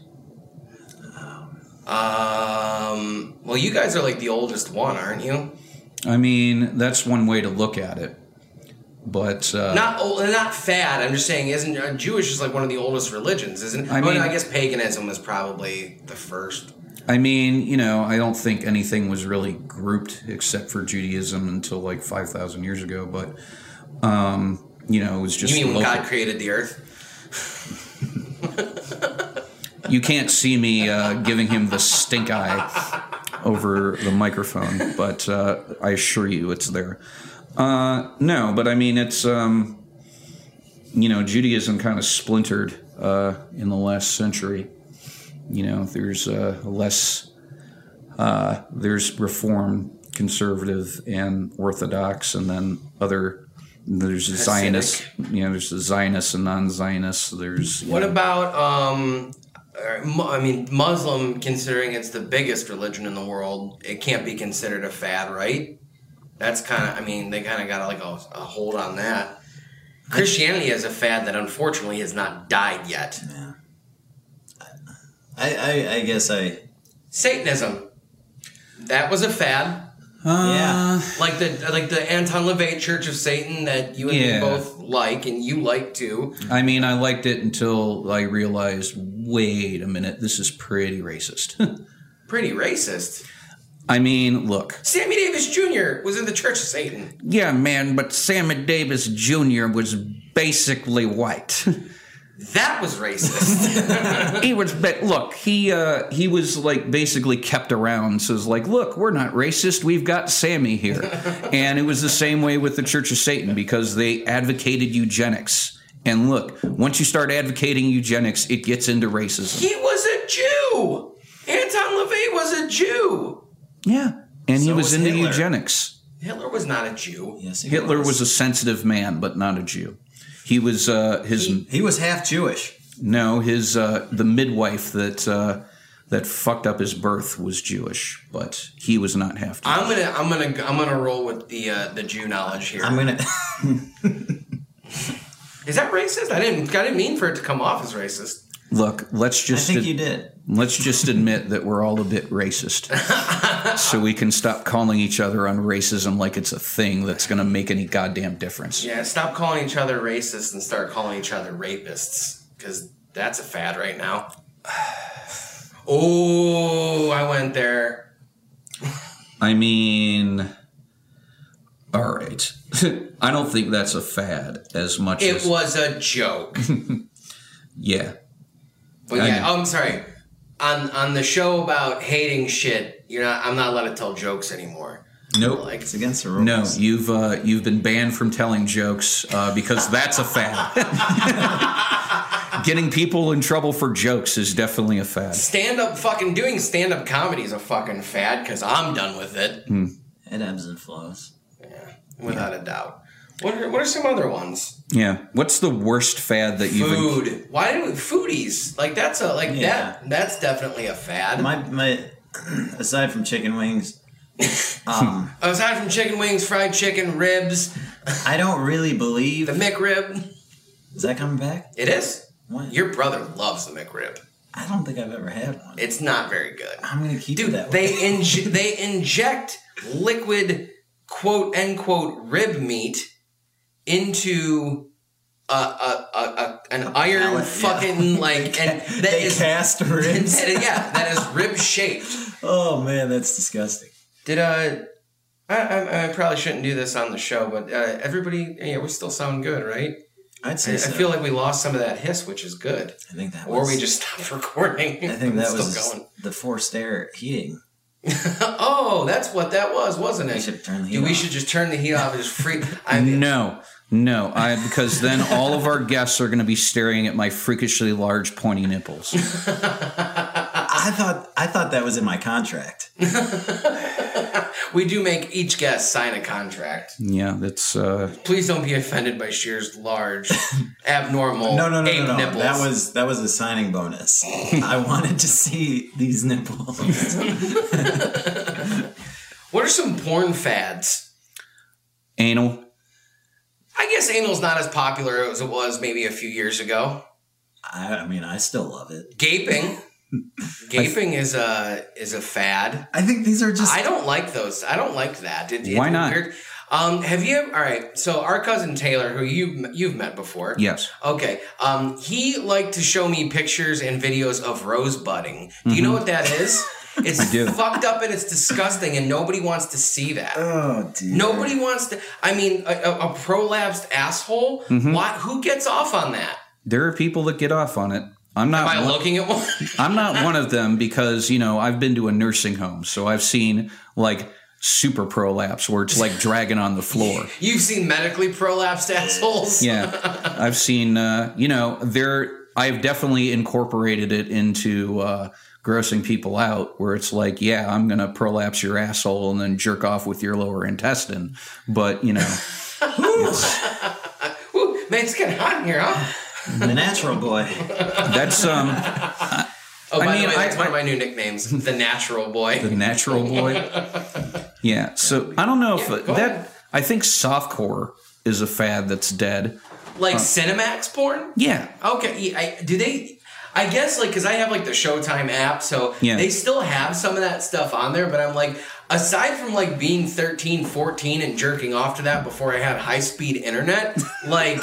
Um. Well, you guys are like the oldest one, aren't you? I mean, that's one way to look at it. But uh, Not old, not fad. I'm just saying, isn't uh, Jewish is like one of the oldest religions, isn't? I I mean, mean- I guess paganism was probably the first. I mean, you know, I don't think anything was really grouped except for Judaism until like five thousand years ago. But um, you know, it was just You mean when local. God created the earth? You can't see me uh, giving him the stink eye over the microphone, but uh, I assure you it's there. Uh, no, but I mean, it's, um, you know, Judaism kind of splintered uh, in the last century. You know, there's uh, less, uh, there's Reform, Conservative, and Orthodox, and then other, there's Zionists, you know, there's the Zionists and non-Zionists. There's What know, about, um, I mean, Muslim, considering it's the biggest religion in the world, it can't be considered a fad, right? That's kind of, I mean, they kind of got like a, a hold on that. Christianity is a fad that unfortunately has not died yet. Yeah. I, I, I guess I... Satanism. That was a fad. Uh, yeah. Like the like the Anton LaVey Church of Satan that you and Yeah. me both like, and you like too. I mean, I liked it until I realized, wait a minute, this is pretty racist. Pretty racist. I mean, look. Sammy Davis Junior was in the Church of Satan. Yeah, man, but Sammy Davis Junior was basically white. That was racist. He was, but look, he uh, he was like basically kept around. So it's like, look, we're not racist. We've got Sammy here, and it was the same way with the Church of Satan because they advocated eugenics. And look, once you start advocating eugenics, it gets into racism. He was a Jew. Anton LaVey was a Jew. Yeah, and he So was, was into Hitler. eugenics. Hitler was not a Jew. Yes, he Hitler was. was a sensitive man, but not a Jew. He was uh, his He- He was half Jewish. no his uh, the midwife that uh, that fucked up his birth was Jewish, but he was not half Jewish. I'm gonna I'm gonna I'm gonna roll with the uh, the Jew knowledge here. I'm gonna... Is that racist? I didn't I didn't mean for it to come off as racist. Look, let's I just think you did. let's just admit that we're all a bit racist, so we can stop calling each other on racism like it's a thing that's going to make any goddamn difference. Yeah, stop calling each other racist and start calling each other rapists, because that's a fad right now. Oh, I went there. I mean, all right. I don't think that's a fad as much It as was a joke. yeah. But I yeah, know. oh, I'm sorry. On on the show about hating shit, you're not. I'm not allowed to tell jokes anymore. Nope. Like, It's against the rules. No, you've uh, you've been banned from telling jokes uh, because that's a fad. Getting people in trouble for jokes is definitely a fad. stand up, fucking doing stand up comedy is a fucking fad because I'm done with it. It ebbs and flows. Yeah, without a doubt. What are what are some other ones? Yeah. What's the worst fad that you've Food. Why didn't we foodies? Like that's a like Yeah. that. That's definitely a fad. My my, aside from chicken wings, um, Aside from chicken wings, fried chicken, ribs, I don't really believe. the McRib. Is that coming back? It is. What? Your brother loves the McRib. I don't think I've ever had one. It's not very good. I'm gonna keep Dude, it that way. they inj- they inject liquid quote unquote rib meat into a, a, a, a an iron pellet, fucking yeah. like and that they is cast ribs. yeah that is rib shaped. Oh man, that's disgusting. Did uh I, I I probably shouldn't do this on the show, but uh, everybody yeah we still sound good, right? I'd I, say I so. feel like we lost some of that hiss, which is good, I think that or was. we just stopped recording. I think It's that still was going. the forced air heating. Oh, that's what that was, wasn't it? We should turn the heat Dude, we off. should just turn the heat off and just free. I mean, No, no, I because then all of our guests are going to be staring at my freakishly large pointy nipples. I thought I thought that was in my contract. we do make each guest sign a contract. Yeah, that's uh, Please don't be offended by Shear's large, abnormal, No, no, no, ape no, no. nipples. That was that was a signing bonus. I wanted to see these nipples. What are some porn fads? anal. I guess anal's not as popular as it was maybe a few years ago. I, I mean, I still love it. Gaping. Gaping is a is a fad. I think these are just. I don't like those. I don't like that. It, it's Why not? Weird. Um, have you? All right. So our cousin Taylor, who you you've met before, Yes. okay. Um, he liked to show me pictures and videos of rosebudding. Do you know what that is? It's I do. fucked up and it's disgusting, and nobody wants to see that. Oh, dear. Nobody wants to. I mean, a, a, a prolapsed asshole. Mm-hmm. Why? Who gets off on that? There are people that get off on it. I'm not. Am I one- looking at one? I'm not one of them because, you know, I've been to a nursing home, so I've seen like super prolapse where it's like dragging on the floor. You've seen medically prolapsed assholes? Yeah. I've seen, uh, you know, there, I've definitely incorporated it into uh, grossing people out where it's like, yeah, I'm going to prolapse your asshole and then jerk off with your lower intestine. But, you know. Ooh, man, it's getting hot in here, huh? The natural boy. That's, um, oh, by I mean, the way, that's I, one of my new nicknames, the natural boy. The natural boy. Yeah. So I don't know if Yeah, uh, go that, ahead. I think softcore is a fad that's dead. Like uh, Cinemax porn? Yeah. Okay. I, do they... I guess, like, because I have, like, the Showtime app, so yeah. they still have some of that stuff on there, but I'm like, aside from, like, being thirteen, fourteen and jerking off to that before I had high-speed internet, like,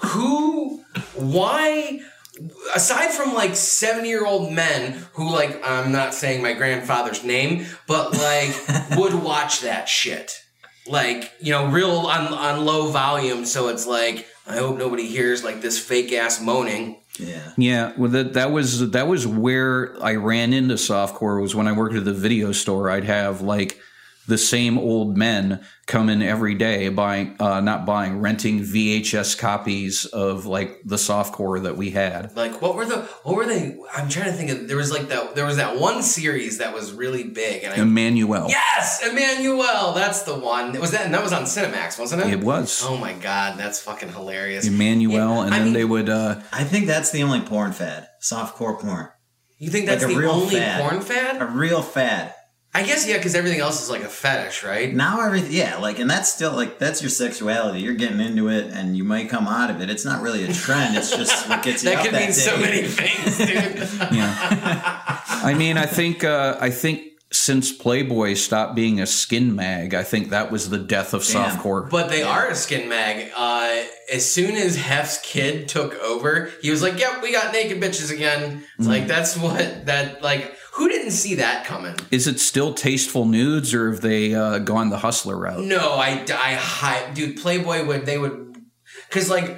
who... Why... Aside from, like, seventy-year-old men who, like, I'm not saying my grandfather's name, but, like, would watch that shit. Like, you know, real on, on low volume, so it's like, I hope nobody hears, like, this fake-ass moaning. Yeah. Yeah, well that that was that was where I ran into softcore was when I worked at the video store. I'd have like the same old men come in every day buying uh, not buying, renting V H S copies of like the softcore that we had. Like what were the what were they I'm trying to think of there was like that there was that one series that was really big and I Emmanuel. Yes, Emmanuel, that's the one. Was that and that was on Cinemax, wasn't it? It was. Oh my god, that's fucking hilarious. Emmanuel yeah, and I then mean, they would uh I think that's the only porn fad. Softcore porn. You think that's like a the real only fad. porn fad? A real fad. I guess, yeah, because everything else is like a fetish, right? Now everything, yeah, like, and that's still, like, that's your sexuality. You're getting into it, and you might come out of it. It's not really a trend. It's just what gets you that up could that mean day. so many things, dude. yeah. I mean, I think uh, I think since Playboy stopped being a skin mag, I think that was the death of Damn. softcore. But they are a skin mag. Uh, as soon as Hef's kid took over, he was like, yep, we got naked bitches again. It's Mm. like, that's what, that, like, who didn't see that coming? Is it still tasteful nudes, or have they uh, gone the hustler route? No, I, I, hi, dude, Playboy would, they would, because, like,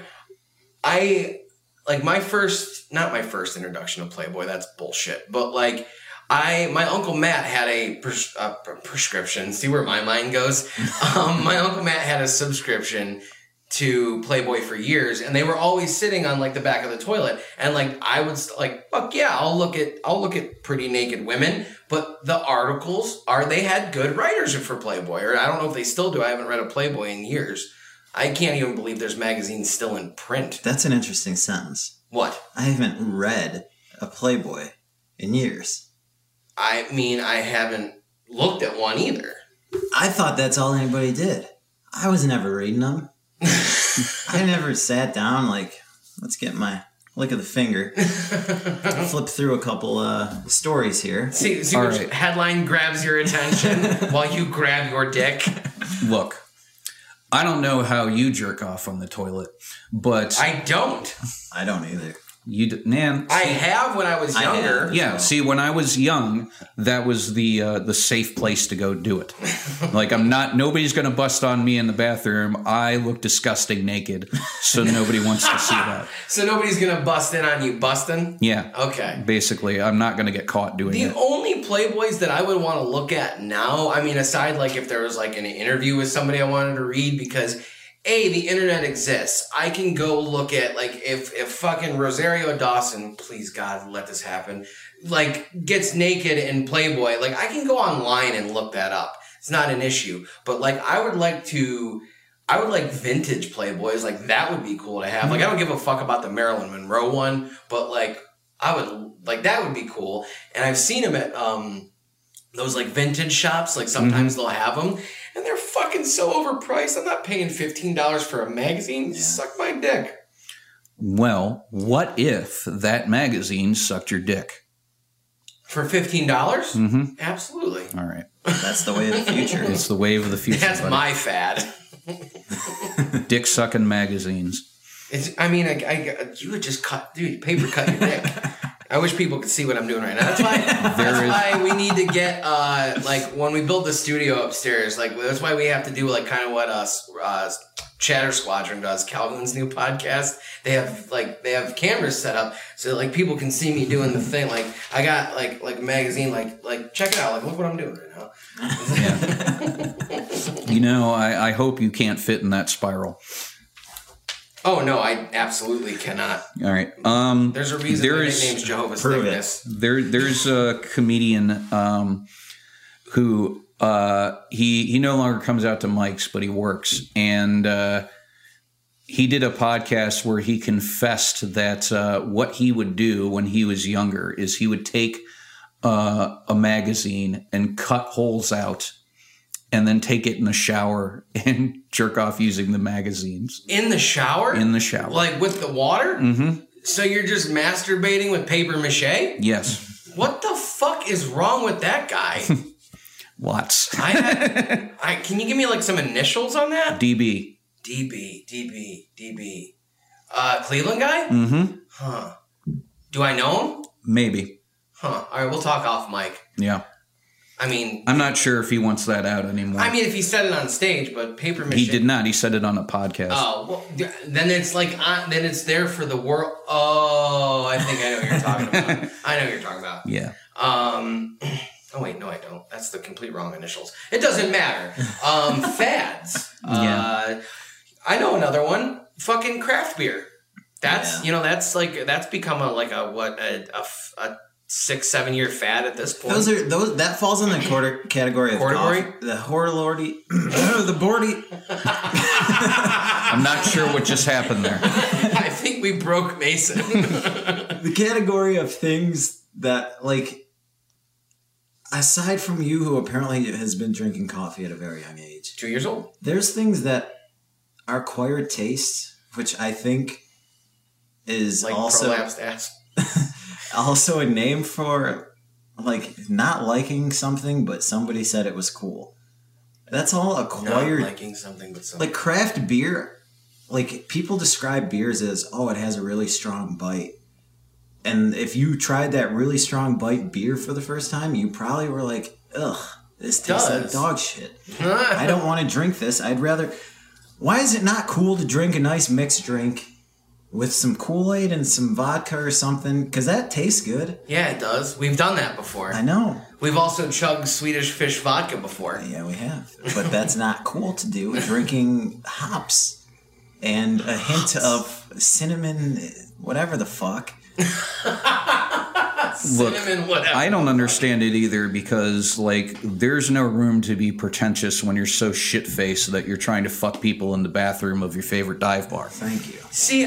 I, like, my first, not my first introduction to Playboy, that's bullshit, but, like, I, my Uncle Matt had a pres- uh, prescription, see where my mind goes? um, my Uncle Matt had a subscription to Playboy for years, and they were always sitting on like the back of the toilet, and like I would like, fuck yeah, I'll look at I'll look at pretty naked women, but the articles are they had good writers for Playboy, or I don't know if they still do. I haven't read a Playboy in years. I can't even believe there's magazines still in print. That's an interesting sentence. What? I haven't read a Playboy in years. I mean, I haven't looked at one either. I thought that's all anybody did. I was never reading them. I never sat down like, let's get my look at the finger. Flip through a couple uh, stories here. See, see All which right. headline grabs your attention while you grab your dick. Look, I don't know how you jerk off on the toilet, but I don't. I don't either. you, d- man. I have when I was I younger. have. Yeah, see, when I was young, that was the uh, the safe place to go do it. Like, I'm not, nobody's going to bust on me in the bathroom. I look disgusting naked, so nobody wants to see that. So nobody's gonna bust in on you busting? Yeah. Okay. Basically, I'm not going to get caught doing The it. only Playboys that I would want to look at now, I mean, aside like if there was like an interview with somebody I wanted to read, because A, the internet exists. I can go look at like if if fucking Rosario Dawson, please God, let this happen, like gets naked in Playboy, like I can go online and look that up. It's not an issue. But like I would like to I would like vintage Playboys, like that would be cool to have. Like I don't give a fuck about the Marilyn Monroe one, but like I would like that would be cool. And I've seen them at um those like vintage shops, like sometimes they'll have them, and they're fucking so overpriced. I'm not paying fifteen dollars for a magazine. Suck my dick. Well, what if that magazine sucked your dick? For fifteen dollars? Mm-hmm. Absolutely. All right. That's the way of the future. It's the wave of the future. That's buddy. my fad. Dick sucking magazines. It's, I mean, I, I, you would just cut, dude, paper cut your dick. I wish people could see what I'm doing right now. That's why. That's is- why we need to get uh, like when we build the studio upstairs. Like that's why we have to do like kind of what us uh, Chatter Squadron does. Calvin's new podcast. They have like they have cameras set up so like people can see me doing the thing. Like I got like like a magazine. Like like check it out. Like look what I'm doing right now. Yeah. You know, I, I hope you can't fit in that spiral. Oh, no, I absolutely cannot. All right. Um, There's a reason there my is- nickname's Jehovah's Prove it. Witness. There, there's a comedian um, who uh, he he no longer comes out to mics, but he works, and uh, he did a podcast where he confessed that uh, what he would do when he was younger is he would take uh, a magazine and cut holes out, and then take it in the shower and jerk off using the magazines In the shower? in the shower. Like with the water? Mm-hmm. So you're just masturbating with paper mache? Yes, What the fuck is wrong with that guy? lots. I, had, I Can you give me like some initials on that? D B. D B, D B, D B. Uh, Cleveland guy? Mm-hmm. Huh. Do I know him? Maybe. Huh. All right, we'll talk off mic. Yeah. I mean, I'm not sure if he wants that out anymore. I mean, if he said it on stage, but paper mache. he did not. He said it on a podcast. Oh, well, then it's like, uh, then it's there for the world. Oh, I think I know what you're talking about. I know what you're talking about. Yeah. Um, oh wait, no, I don't. That's the complete wrong initials. It doesn't matter. Um, fads. Yeah. Uh, I know another one. Fucking craft beer. That's Yeah. you know that's like that's become a like a what a, a, f- a six seven year fad at this point. Those are those that falls in the quarter category of Category? golf. The horlordy, the boardy. I'm not sure what just happened there. I think we broke Mason. The category of things that, like, aside from you, who apparently has been drinking coffee at a very young age, Two years old. there's things that are acquired tastes, which I think is Like also prolapsed ass. also a name for, like, not liking something, but somebody said it was cool. That's all Not acquired. liking something, but something. Like craft beer, like people describe beers as, oh, it has a really strong bite. And if you tried that really strong bite beer for the first time, you probably were like, ugh, this tastes like Does. dog shit. I don't want to drink this. I'd rather. Why is it not cool to drink a nice mixed drink with some Kool-Aid and some vodka or something? Because that tastes good. Yeah, it does. We've done that before. I know. We've also chugged Swedish fish vodka before. Yeah, we have. But that's not cool to do. Drinking hops and a hint of cinnamon, whatever the fuck. Look, Cinnamon, whatever. I don't understand it either because, like, there's no room to be pretentious when you're so shit-faced that you're trying to fuck people in the bathroom of your favorite dive bar. Thank you. See,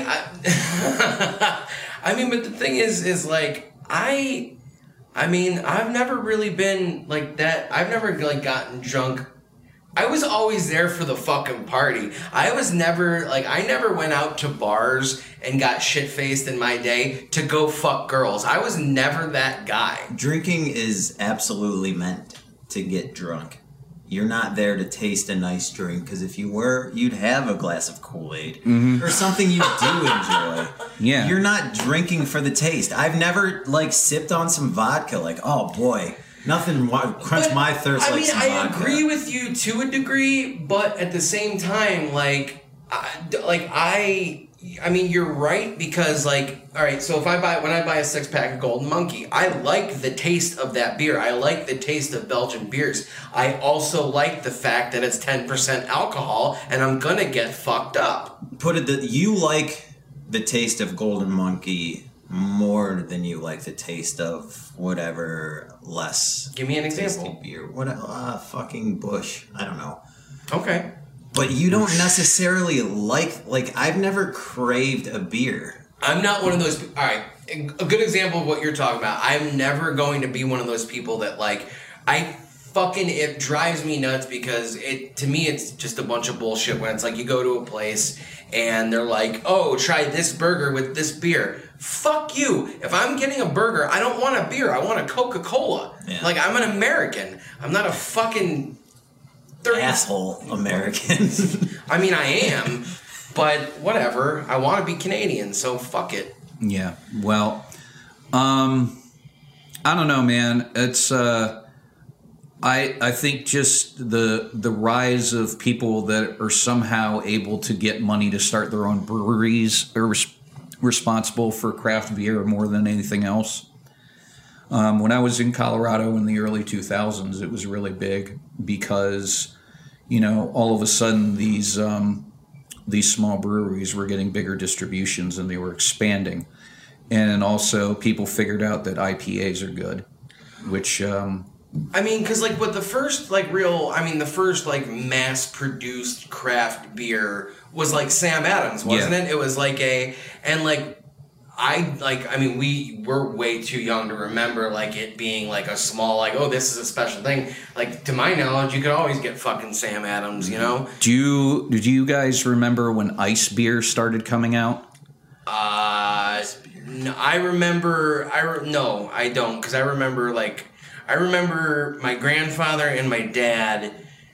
I, I mean, but the thing is, is like, I, I mean, I've never really been like that. I've never like gotten drunk. I was always there for the fucking party. I was never like, I never went out to bars and got shit faced in my day to go fuck girls. I was never that guy. Drinking is absolutely meant to get drunk. You're not there to taste a nice drink, because if you were, you'd have a glass of Kool-Aid or something you do enjoy. Yeah. You're not drinking for the taste. I've never, like, sipped on some vodka, like, oh boy, nothing wa- quench But, my thirst I like mean, some I vodka. agree with you to a degree, but at the same time, like, I, like I, I mean, you're right because, like, all right. So if I buy when I buy a six pack of Golden Monkey, I like the taste of that beer. I like the taste of Belgian beers. I also like the fact that it's ten percent alcohol, and I'm gonna get fucked up. Put it that you like the taste of Golden Monkey more than you like the taste of whatever less Give me an tasty example. beer. What uh, fucking Bush? I don't know. Okay. But you don't necessarily like, like, I've never craved a beer. I'm not one of those. All right, a good example of what you're talking about. I'm never going to be one of those people that like. I fucking it drives me nuts because it to me it's just a bunch of bullshit when it's like you go to a place and they're like, oh, try this burger with this beer. Fuck you. If I'm getting a burger, I don't want a beer. I want a Coca-Cola. Yeah. Like I'm an American. I'm not a fucking thirty Asshole American. I mean, I am, but whatever. I want to be Canadian, so fuck it. Yeah. Well, um, I don't know, man. It's uh, I I think just the the rise of people that are somehow able to get money to start their own breweries are res- responsible for craft beer more than anything else. Um, when I was in Colorado in the early two thousands, it was really big because you know, all of a sudden these um, these small breweries were getting bigger distributions and they were expanding. And also people figured out that I P As are good, which... Um, I mean, because, like, with the first, like, real... I mean, the first, like, mass-produced craft beer was, like, Sam Adams, wasn't yeah. it? It was, like, a... And, like, I, like... I mean, we were way too young to remember, like, it being, like, a small, like, oh, this is a special thing. Like, to my knowledge, you could always get fucking Sam Adams, you know? Do you, do you guys remember when ice beer started coming out? Uh... No, I remember... I re- No, I don't, because I remember, like... I remember my grandfather and my dad,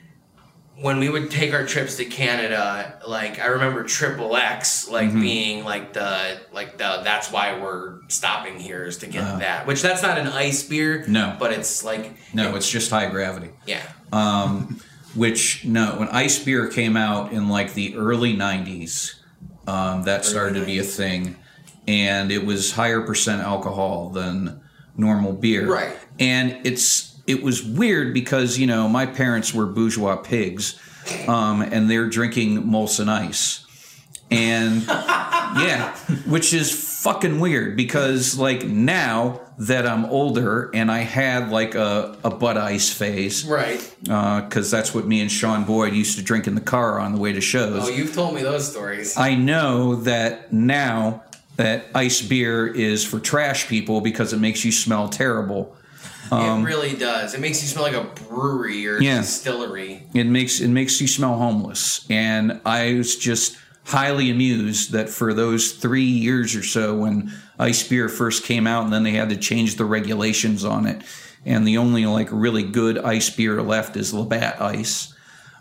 when we would take our trips to Canada, like, I remember Triple X, like, mm-hmm. being, like, the, like, the, that's why we're stopping here is to get uh, that. Which, that's not an ice beer. No. But it's, like... No, it, it's just high gravity. Yeah. Um, which, no, when ice beer came out in, like, the early nineties, um, that started to be a thing. And it was higher percent alcohol than normal beer. Right. And it's it was weird because, you know, my parents were bourgeois pigs, um, and they're drinking Molson Ice. And, yeah, which is fucking weird because, like, now that I'm older and I had, like, a, a Bud Ice phase. Right. Because uh, that's what me and Sean Boyd used to drink in the car on the way to shows. Oh, you've told me those stories. I know that now that ice beer is for trash people because it makes you smell terrible. Um, it really does. It makes you smell like a brewery or yeah. distillery. It makes it makes you smell homeless. And I was just highly amused that for those three years or so when ice beer first came out and then they had to change the regulations on it. And the only like really good ice beer left is Labatt Ice.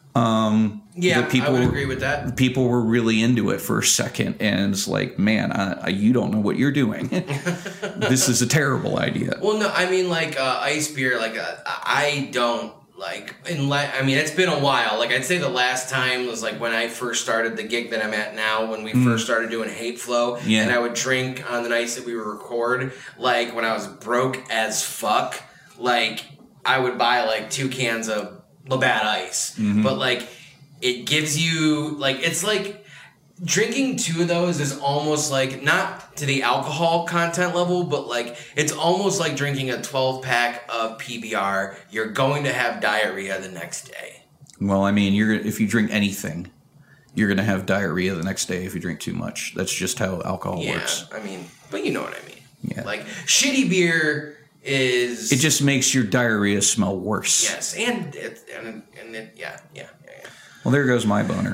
Um, yeah, people, I would agree with that. People were really into it for a second, and it's like, man, I, I, you don't know what you're doing. This is a terrible idea. Well, no, I mean, like, uh, ice beer, like, uh, I don't, like, in la- I mean, it's been a while. Like, I'd say the last time was, like, when I first started the gig that I'm at now, when we mm. first started doing Hate Flow, yeah. and I would drink on the nights that we would record, like, when I was broke as fuck, like, I would buy, like, two cans of Labatt Ice, mm-hmm. but like it gives you like it's like drinking two of those is almost like not to the alcohol content level, but like it's almost like drinking a twelve pack of P B R. You're going to have diarrhea the next day. Well, I mean, you're if you drink anything, you're going to have diarrhea the next day if you drink too much. That's just how alcohol yeah, works. I mean, but you know what I mean. Yeah, like shitty beer. Is it just makes your diarrhea smell worse? Yes, and it, and and it, yeah, yeah, yeah, yeah. Well, there goes my boner.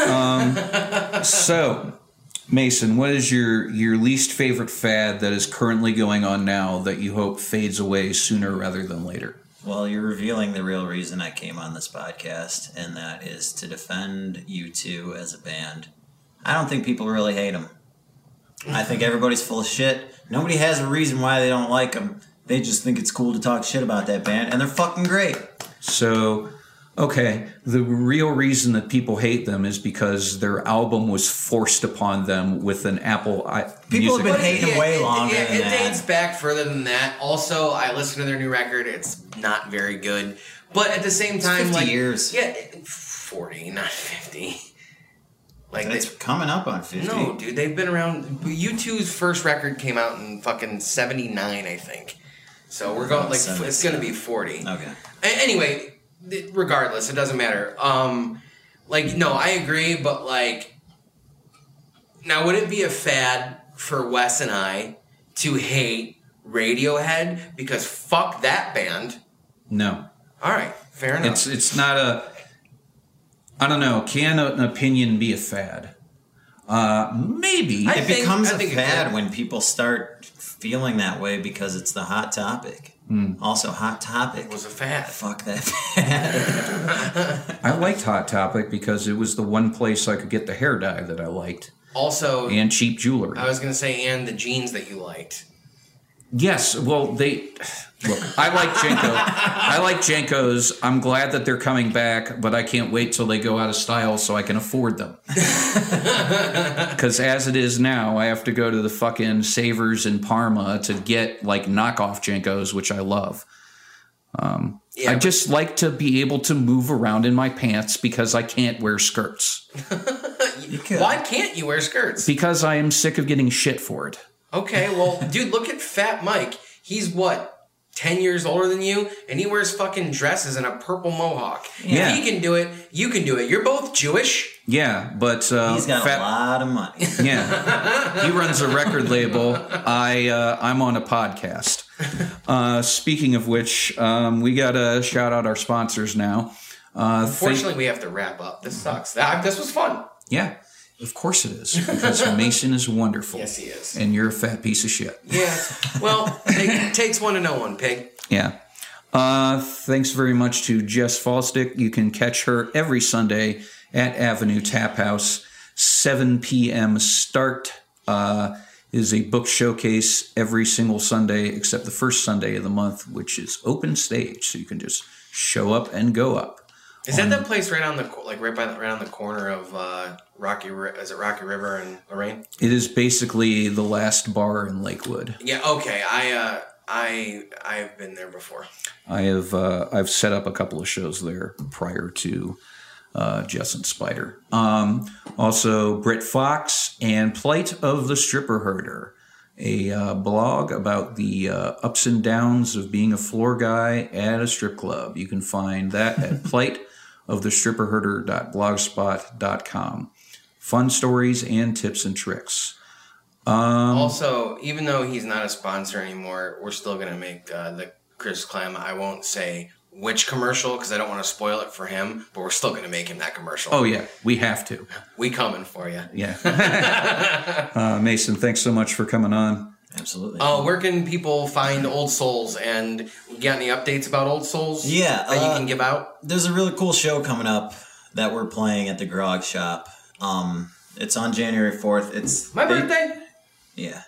um, so, Mason, what is your your least favorite fad that is currently going on now that you hope fades away sooner rather than later? Well, you're revealing the real reason I came on this podcast, and that is to defend U two as a band. I don't think people really hate them. I think everybody's full of shit. Nobody has a reason why they don't like them. They just think it's cool to talk shit about that band, and they're fucking great. So, okay, the real reason that people hate them is because their album was forced upon them with an Apple I- People music. have been hating them way longer yeah, than it that. It dates back further than that. Also, I listened to their new record. It's not very good. But at the same time, it's fifty like... years. Yeah, forty, not fifty. Like it's they, coming up on fifty. No, dude, they've been around... U two's first record came out in fucking seventy-nine, I think. So we're going, like, it's going to be forty. Okay. Anyway, regardless, it doesn't matter. Um, like, no, I agree, but, like, now would it be a fad for Wes and I to hate Radiohead? Because fuck that band. No. All right, fair enough. It's, it's not a, I don't know, can an opinion be a fad? Uh, maybe. I it think, becomes I a fad when people start feeling that way because it's the hot topic. Mm. Also, Hot Topic was a fad. Fuck that fad. I liked Hot Topic because it was the one place I could get the hair dye that I liked. Also, and cheap jewelry. I was going to say, and the jeans that you liked. Yes, well, they look. I like Jenko. I like Jenkos. I'm glad that they're coming back, but I can't wait till they go out of style so I can afford them. Because as it is now, I have to go to the fucking Savers in Parma to get like knockoff Jenkos, which I love. Um, Yeah, I but- just like to be able to move around in my pants because I can't wear skirts. Why can't you wear skirts? Because I am sick of getting shit for it. Okay, well, dude, look at Fat Mike. He's what, ten years older than you, and he wears fucking dresses and a purple mohawk. Yeah. If he can do it, you can do it. You're both Jewish. Yeah, but uh, He's got Fat- a lot of money. Yeah, he runs a record label. I uh, I'm on a podcast. Uh, speaking of which, um, we got to shout out our sponsors now. Uh, Unfortunately, we have to wrap up. This sucks. That, this was fun. Yeah, of course it is, because Mason is wonderful. Yes, he is. And you're a fat piece of shit. Yeah. Well, it takes one to know one, pig. Yeah. Uh, thanks very much to Jess Falstick. You can catch her every Sunday at Avenue Tap House, seven p.m. start. Uh, is a book showcase every single Sunday except the first Sunday of the month, which is open stage. So you can just show up and go up. Is that that place right on the co- like right by the, right on the corner of uh, Rocky? Ri- Is it Rocky River and Lorraine? It is basically the last bar in Lakewood. Yeah. Okay. I uh, I I've been there before. I have uh, I've set up a couple of shows there prior to uh, Jess and Spider. Um, also, Britt Fox and Plight of the Stripper Herder, a uh, blog about the uh, ups and downs of being a floor guy at a strip club. You can find that at plight of the stripper herder dot blogspot dot com. Fun stories and tips and tricks. Um, Also, even though he's not a sponsor anymore, we're still gonna make uh, the Chris Clem. I won't say which commercial because I don't want to spoil it for him, but we're still gonna make him that commercial. oh yeah, we have to. We coming for you. Yeah. uh, Mason, thanks so much for coming on. Absolutely. Uh, where can people find Old Souls, and you got any updates about Old Souls? Yeah, that you uh, can give out. There's a really cool show coming up that we're playing at the Grog Shop. Um, it's on January fourth. It's My they- birthday. Yeah.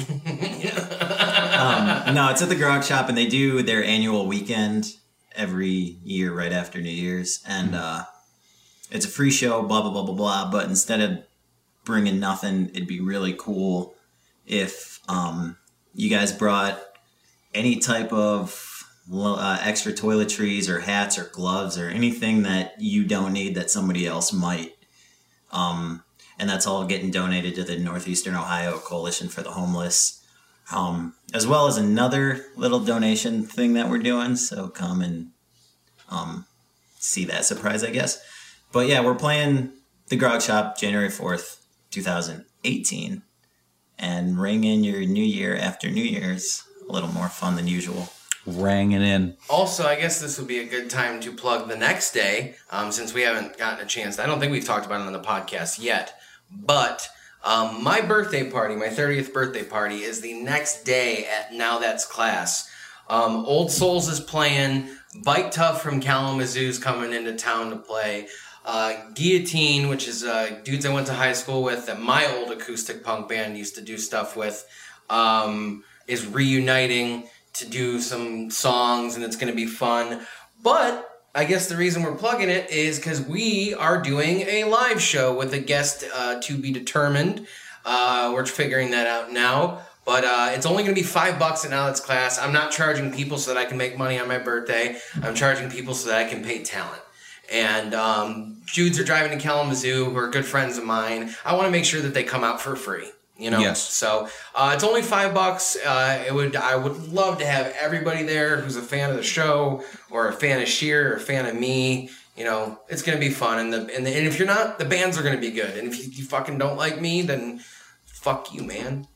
um, no, it's at the Grog Shop, and they do their annual weekend every year right after New Year's, and uh, it's a free show. Blah blah blah blah blah. But instead of bringing nothing, it'd be really cool if um, you guys brought any type of uh, extra toiletries or hats or gloves or anything that you don't need that somebody else might. Um, and that's all getting donated to the Northeastern Ohio Coalition for the Homeless, um, as well as another little donation thing that we're doing. So come and um, see that surprise, I guess. But yeah, we're playing the Grog Shop January fourth, twenty eighteen. And ring in your New Year after New Year's. A little more fun than usual. Rang it in. Also, I guess this would be a good time to plug the next day, um, since we haven't gotten a chance. I don't think we've talked about it on the podcast yet. But um, my birthday party, my thirtieth birthday party, is the next day at Now That's Class. Um, Old Souls is playing. Bite Tough from Kalamazoo's coming into town to play. Uh, Guillotine, which is uh, dudes I went to high school with that my old acoustic punk band used to do stuff with, um, is reuniting to do some songs, and it's going to be fun. But I guess the reason we're plugging it is because we are doing a live show with a guest uh, to be determined. Uh, we're figuring that out now. But uh, it's only going to be five bucks at Now That's Class. I'm not charging people so that I can make money on my birthday. I'm charging people so that I can pay talent. And um, dudes are driving to Kalamazoo who are good friends of mine. I want to make sure that they come out for free. You know, Yes. So uh, it's only five bucks. Uh, it would I would love to have everybody there who's a fan of the show or a fan of Sheer or a fan of me. You know, it's gonna be fun, and the and, the, and if you're not, the bands are gonna be good. And if you, you fucking don't like me, then fuck you, man.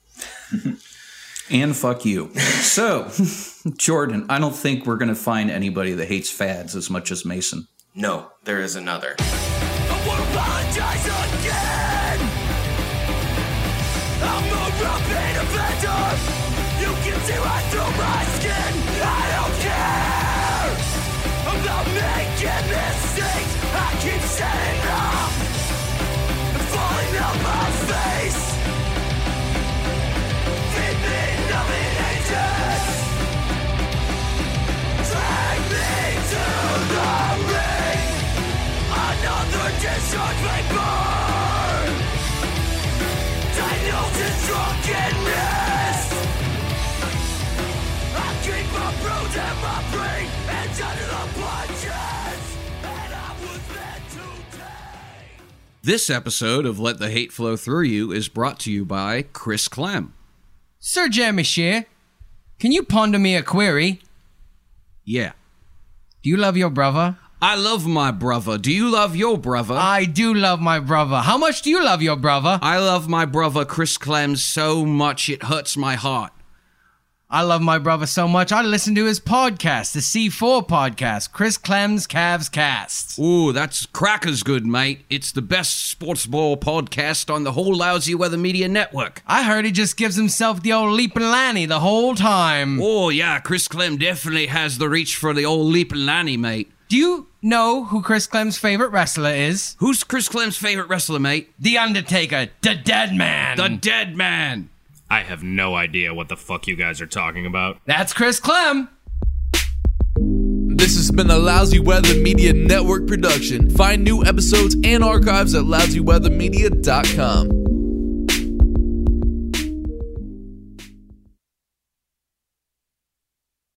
And fuck you. So, Jordan, I don't think we're going to find anybody that hates fads as much as Mason. No, there is another. I won't apologize again. I'm a repeat offender. You can see right through my skin. I don't care about making mistakes. I keep setting up and falling out my face. Feed me nothing ages. Drag me to the ring. Another discharge vapor. Diagnosis drunkenness. I keep my bruise and my brain and under the This episode of Let the Hate Flow Through You is brought to you by Chris Clem. Sir Jeremy Shear, can you ponder me a query? Yeah. Do you love your brother? I love my brother. Do you love your brother? I do love my brother. How much do you love your brother? I love my brother Chris Clem so much it hurts my heart. I love my brother so much I listen to his podcast, the C four podcast, Chris Clem's Cavs Cast. Ooh, that's crackers good, mate. It's the best sports ball podcast on the whole Lousy Weather Media Network. I heard he just gives himself the old leapin' Lanny the whole time. Oh, yeah, Chris Clem definitely has the reach for the old leapin' Lanny, mate. Do you know who Chris Clem's favorite wrestler is? Who's Chris Clem's favorite wrestler, mate? The Undertaker, the Dead Man. The Dead Man. I have no idea what the fuck you guys are talking about. That's Chris Clem. This has been a Lousy Weather Media Network production. Find new episodes and archives at lousy weather media dot com.